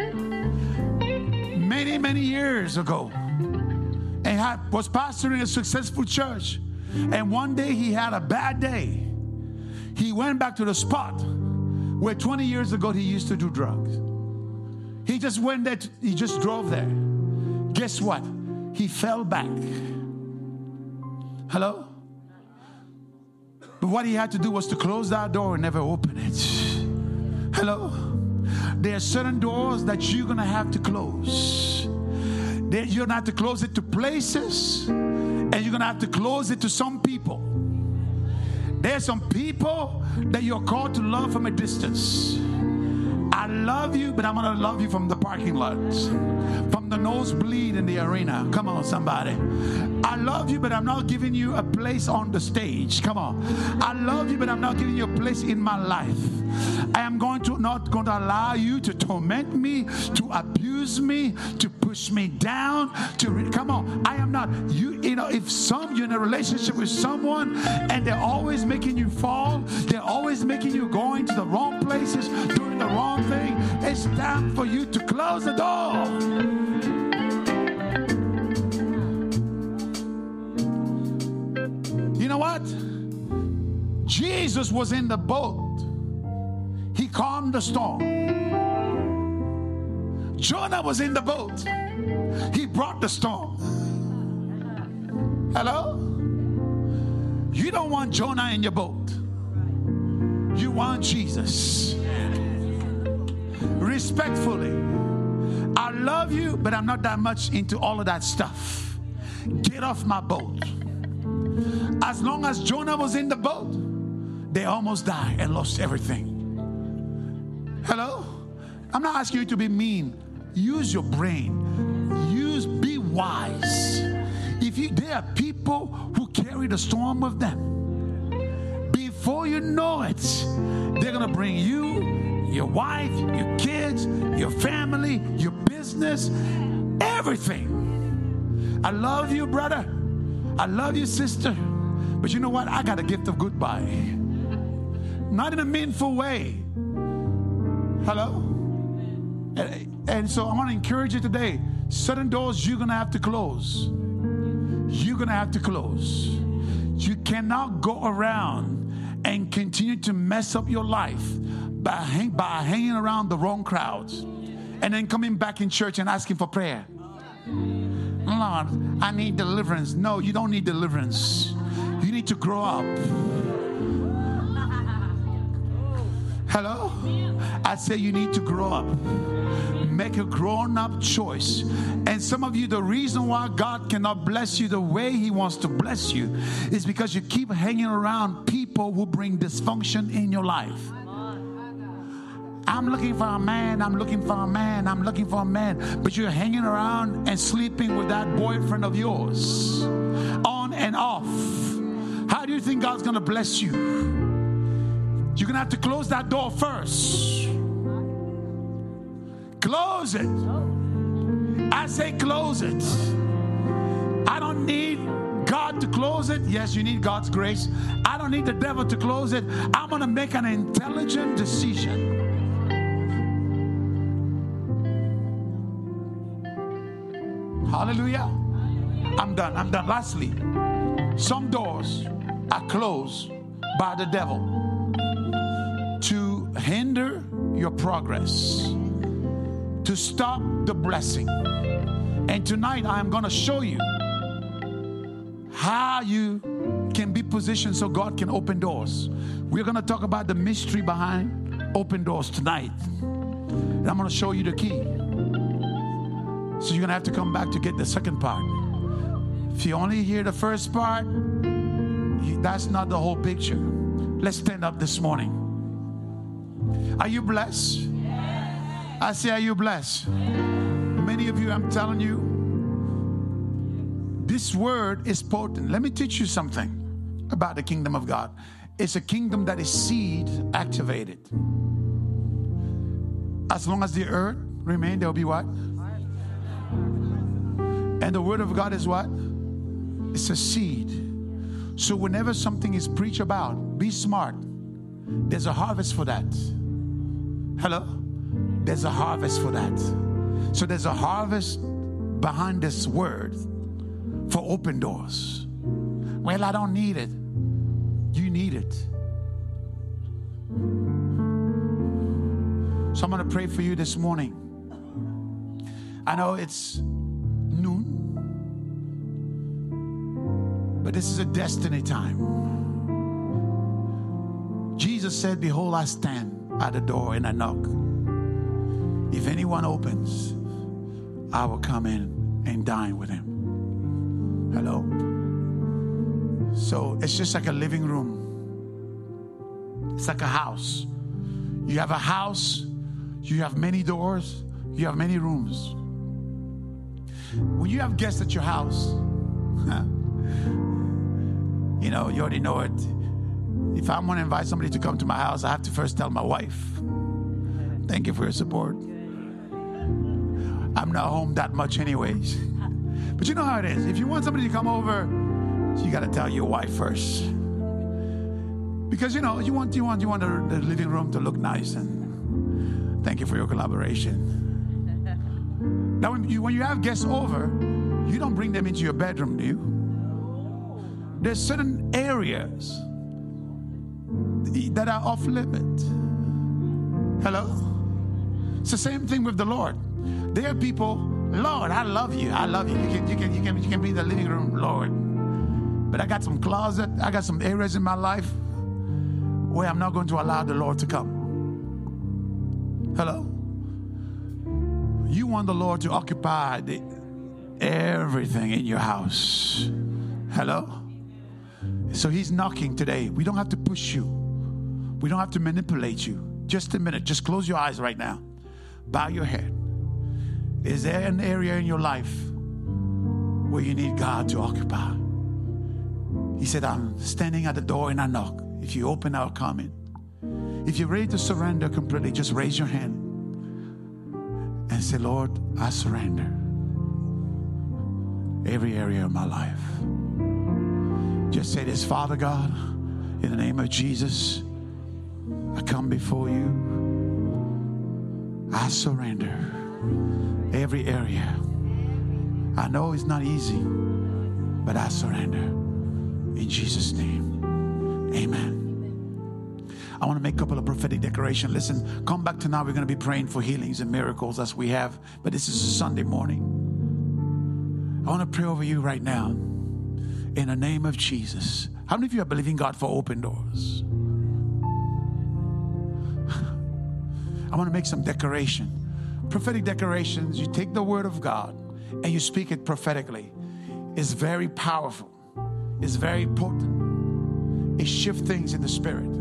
many, many years ago and had, was pastoring a successful church. And one day he had a bad day. He went back to the spot where twenty years ago he used to do drugs. He just went there, to, he just drove there. Guess what? He fell back. Hello? But what he had to do was to close that door and never open it. Hello? There are certain doors that you're going to have to close. You're going to have to close it to places, and you're going to have to close it to some people. There's some people that you're called to love from a distance. I love you, but I'm going to love you from the parking lot, from the nosebleed in the arena. Come on, somebody. I love you, but I'm not giving you a place on the stage. Come on. I love you, but I'm not giving you a place in my life. I am going to not going to allow you to torment me, to abuse me, to push me down. To re- come on. I am not. You, you know, if some you're in a relationship with someone and they're always making you fall, they're always making you go into the wrong places, doing the wrong thing, it's time for you to close the door. You know what? Jesus was in the boat. He calmed the storm. Jonah was in the boat. He brought the storm. Hello? You don't want Jonah in your boat. You want Jesus. Respectfully, I love you, but I'm not that much into all of that stuff. Get off my boat. As long as Jonah was in the boat, they almost died and lost everything. Hello? I'm not asking you to be mean. Use your brain. Use, be wise. If you, there are people who carry the storm with them. Before you know it, they're going to bring you, your wife, your kids, your family, your business, everything. I love you, brother. I love you, sister. But you know what? I got a gift of goodbye. Not in a meaningful way. Hello? And, and so I want to encourage you today. Certain doors you're going to have to close. You're going to have to close. You cannot go around and continue to mess up your life by, hang, by hanging around the wrong crowds and then coming back in church and asking for prayer. Lord, I need deliverance. No, you don't need deliverance. You need to grow up. Hello? I say you need to grow up. Make a grown-up choice. And some of you, the reason why God cannot bless you the way He wants to bless you is because you keep hanging around people who bring dysfunction in your life. I'm looking for a man, I'm looking for a man, I'm looking for a man. But you're hanging around and sleeping with that boyfriend of yours. On and off. How do you think God's going to bless you? You're going to have to close that door first. Close it. I say close it. I don't need God to close it. Yes, you need God's grace. I don't need the devil to close it. I'm going to make an intelligent decision. Hallelujah. I'm done. I'm done. Lastly, some doors are closed by the devil to hinder your progress, to stop the blessing. And tonight I'm going to show you how you can be positioned so God can open doors. We're going to talk about the mystery behind open doors tonight. And I'm going to show you the key. So you're going to have to come back to get the second part. If you only hear the first part, that's not the whole picture. Let's stand up this morning. Are you blessed? Yes. I say, are you blessed? Yes. Many of you, I'm telling you, this word is potent. Let me teach you something about the kingdom of God. It's a kingdom that is seed activated. As long as the earth remains, there will be what? And the word of God is what? It's a seed. So whenever something is preached about, be smart. There's a harvest for that. Hello? There's a harvest for that. So there's a harvest behind this word for open doors. Well, I don't need it. You need it. So I'm going to pray for you this morning. I know it's noon, but this is a destiny time. Jesus said, behold, I stand at the door and I knock. If anyone opens, I will come in and dine with him. Hello? So it's just like a living room. It's like a house. You have a house, you have many doors, you have many rooms. When you have guests at your house, you know, you already know it. If I want to invite somebody to come to my house, I have to first tell my wife. Thank you for your support. I'm not home that much anyways. But you know how it is. If you want somebody to come over, you got to tell your wife first. Because, you know, you want you want, you want the, the living room to look nice. And thank you for your collaboration. Now, when you, when you have guests over, you don't bring them into your bedroom, do you? There's certain areas that are off limit. Hello? It's the same thing with the Lord. There are people, Lord, I love you. I love you. You can, you can, you can, you can be in the living room, Lord. But I got some closet. I got some areas in my life where I'm not going to allow the Lord to come. Hello? You want the Lord to occupy the, everything in your house. Hello? So He's knocking today. We don't have to push you. We don't have to manipulate you. Just a minute. Just close your eyes right now. Bow your head. Is there an area in your life where you need God to occupy? He said, I'm standing at the door and I knock. If you open, I'll come in. If you're ready to surrender completely, just raise your hand and say, Lord, I surrender. every area of my life. Just say this, Father God, in the name of Jesus, I come before you. I surrender every area. I know it's not easy, but I surrender. In Jesus' name, amen. I want to make a couple of prophetic declarations. Listen, come back tonight. We're going to be praying for healings and miracles as we have, but this is a Sunday morning. I want to pray over you right now in the name of Jesus. How many of you are believing God for open doors? I want to make some declaration. Prophetic declarations, you take the word of God and you speak it prophetically. It's very powerful. It's very potent. It shifts things in the spirit.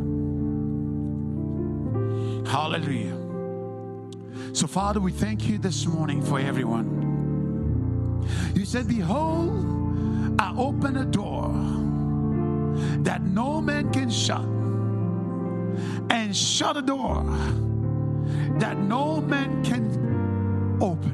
Hallelujah. So, Father, we thank you this morning for everyone. You said, behold, I open a door that no man can shut, and shut a door that no man can open.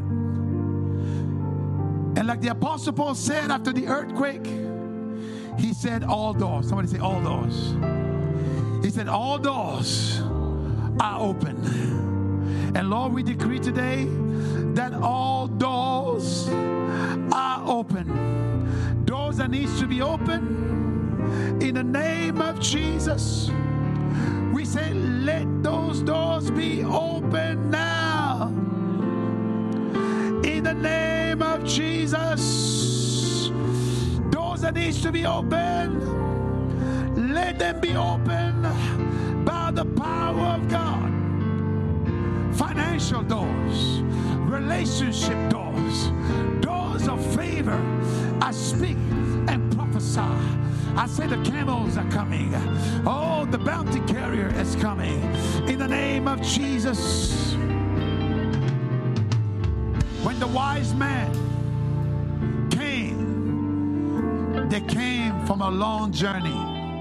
And like the Apostle Paul said after the earthquake, he said, all doors. Somebody say, all doors. He said, all doors are open. And Lord, we decree today that all doors are open. Doors that needs to be open in the name of Jesus. We say, let those doors be open now. In the name of Jesus. Doors that needs to be open, let them be open by the power of God. Financial doors, relationship doors, doors of favor. I speak and prophesy. I say the camels are coming. Oh, the bounty carrier is coming. In the name of Jesus. When the wise man came, they came from a long journey.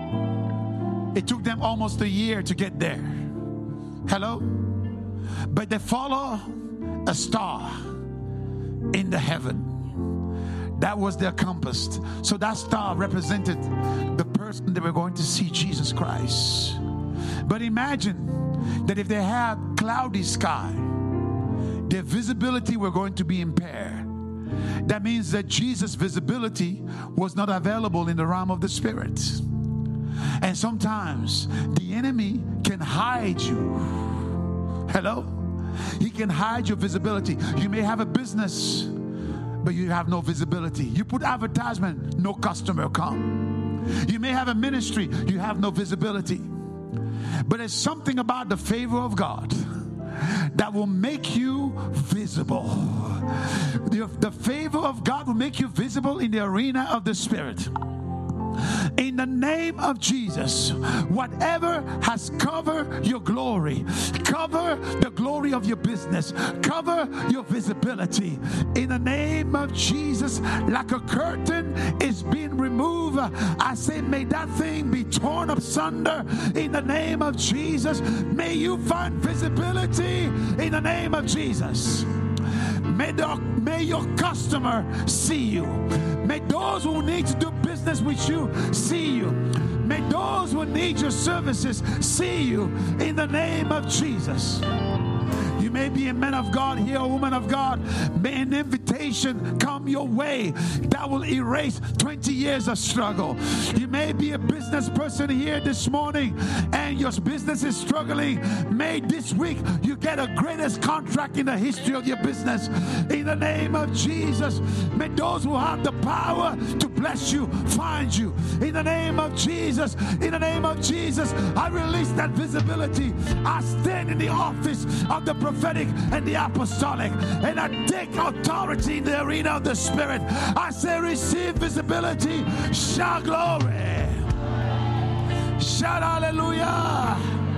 It took them almost a year to get there. Hello? But they follow a star in the heaven. That was their compass. So that star represented the person they were going to see, Jesus Christ. But imagine that if they had cloudy sky, their visibility were going to be impaired. That means that Jesus' visibility was not available in the realm of the Spirit. And sometimes the enemy can hide you. Hello? He can hide your visibility. You may have a business, but you have no visibility. You put advertisement, no customer come. You may have a ministry, you have no visibility. But there's something about the favor of God that will make you visible. The, the favor of God will make you visible in the arena of the Spirit. In the name of Jesus, whatever has covered your glory, cover the glory of your business, cover your visibility. In the name of Jesus, like a curtain is being removed, I say, may that thing be torn asunder. In the name of Jesus, may you find visibility. In the name of Jesus. May, the, may your customer see you. May those who need to do business with you see you. May those who need your services see you in the name of Jesus. You may be a man of God here, a woman of God. May an invitation come your way that will erase twenty years of struggle. You may be a business person here this morning and your business is struggling. May this week you get a greatest contract in the history of your business. In the name of Jesus, may those who have the power to bless you find you. In the name of Jesus, in the name of Jesus, I release that visibility. I stand in the office of the prophetic and the apostolic, and I take authority in the arena of the Spirit. I say, receive visibility. Shout glory. Shout hallelujah.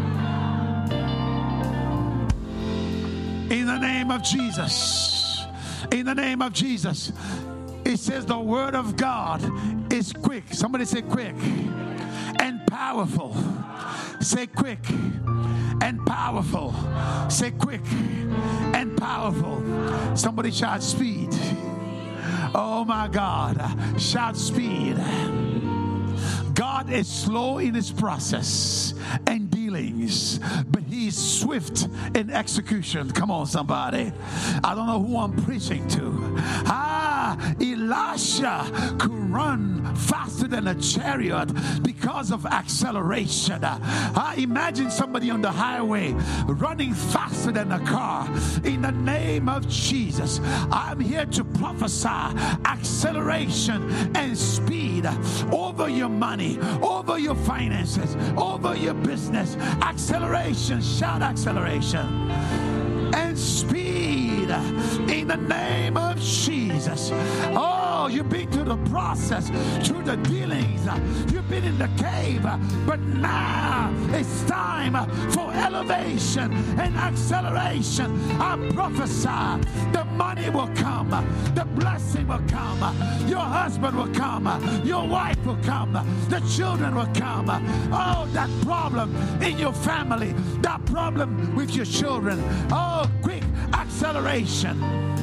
In the name of Jesus. In the name of Jesus. It says the word of God is quick. Somebody say quick. And powerful. Say quick and powerful. Say quick and powerful. Somebody shout speed. Oh my God. Shout speed. God is slow in his process and dealings, but he's swift in execution. Come on, somebody. I don't know who I'm preaching to. Ah, Elisha could run faster than a chariot because of acceleration. Ah, imagine somebody on the highway running faster than a car. In the name of Jesus, I'm here to prophesy acceleration and speed over your money, over your finances, over your business. Acceleration, shout acceleration. And speed in the name of Jesus. Oh, you've been through the process, through the dealings. You've been in the cave, but now it's time for elevation and acceleration. I prophesy the money will come, the blessing will come, your husband will come, your wife will come, the children will come. Oh, that problem in your family, that problem with your children. Oh, quick acceleration.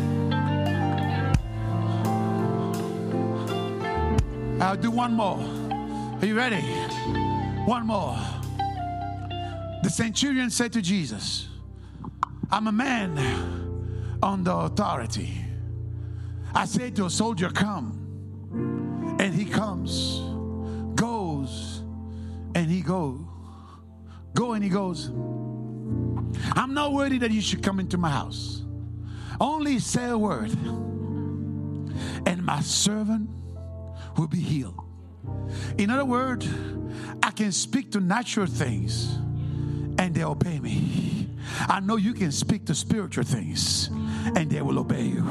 I'll do one more. Are you ready? One more. The centurion said to Jesus, I'm a man under authority. I say to a soldier, come, and he comes, goes, and he goes. Go and he goes. I'm not worthy that you should come into my house. Only say a word, and my servant will be healed. In other words, I can speak to natural things and they obey me. I know you can speak to spiritual things and they will obey you.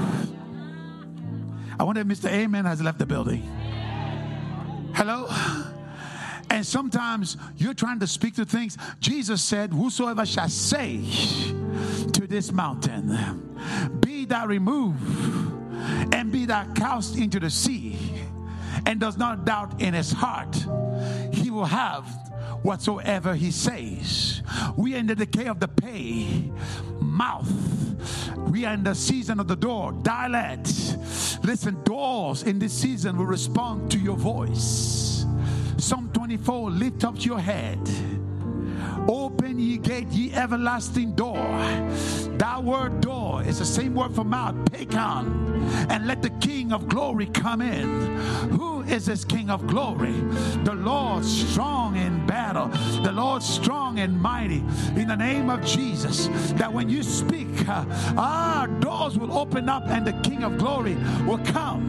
I wonder if Mister Amen has left the building. Hello? And sometimes you're trying to speak to things. Jesus said, whosoever shall say to this mountain, be thou removed and be thou cast into the sea, and does not doubt in his heart, he will have whatsoever he says. We are in the decay of the pay mouth. We are in the season of the door. Dialect. Listen, doors in this season will respond to your voice. Psalm twenty-four, lift up your head. Open ye gate, ye everlasting door. That word door is the same word for mouth, pekon. And let the King of glory come in. Who is this King of glory? The Lord strong in battle. The Lord strong and mighty. In the name of Jesus, that when you speak, uh, ah, doors will open up and the King of glory will come.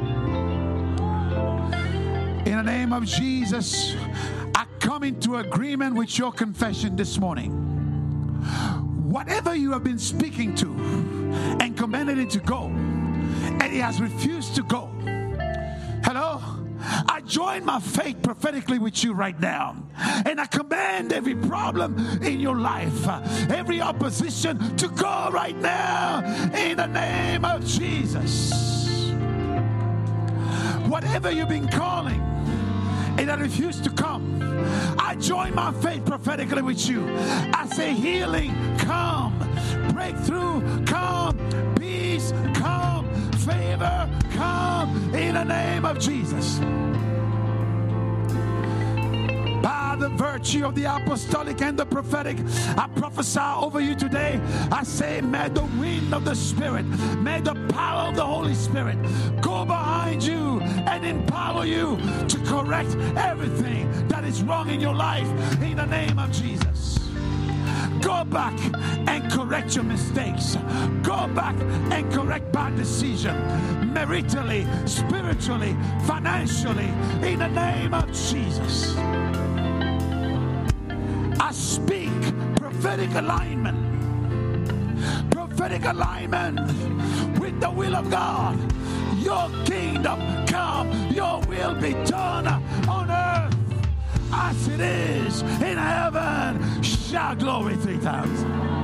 In the name of Jesus, I come into agreement with your confession this morning. Whatever you have been speaking to and commanded it to go, and it has refused to go. Hello? I join my faith prophetically with you right now. And I command every problem in your life, every opposition to go right now in the name of Jesus. Whatever you've been calling, and I refuse to come, I join my faith prophetically with you. I say healing, come. Breakthrough, come. Peace, come. Favor, come. In the name of Jesus. By the virtue of the apostolic and the prophetic, I prophesy over you today. I say, may the wind of the Spirit, may the power of the Holy Spirit go behind you and empower you to correct everything that is wrong in your life in the name of Jesus. Go back and correct your mistakes. Go back and correct bad decisions, maritally, spiritually, financially, in the name of Jesus. I speak prophetic alignment. Prophetic alignment with the will of God. Your kingdom come, your will be done on earth as it is in heaven. Shout glory three times.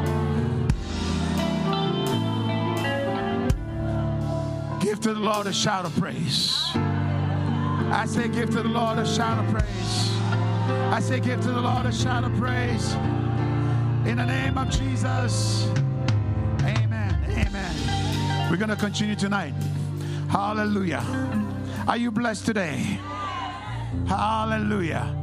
Give to the Lord a shout of praise. I say give to the Lord a shout of praise. I say give to the Lord a shout of praise. In the name of Jesus. Amen. Amen. We're going to continue tonight. Hallelujah. Are you blessed today? Hallelujah.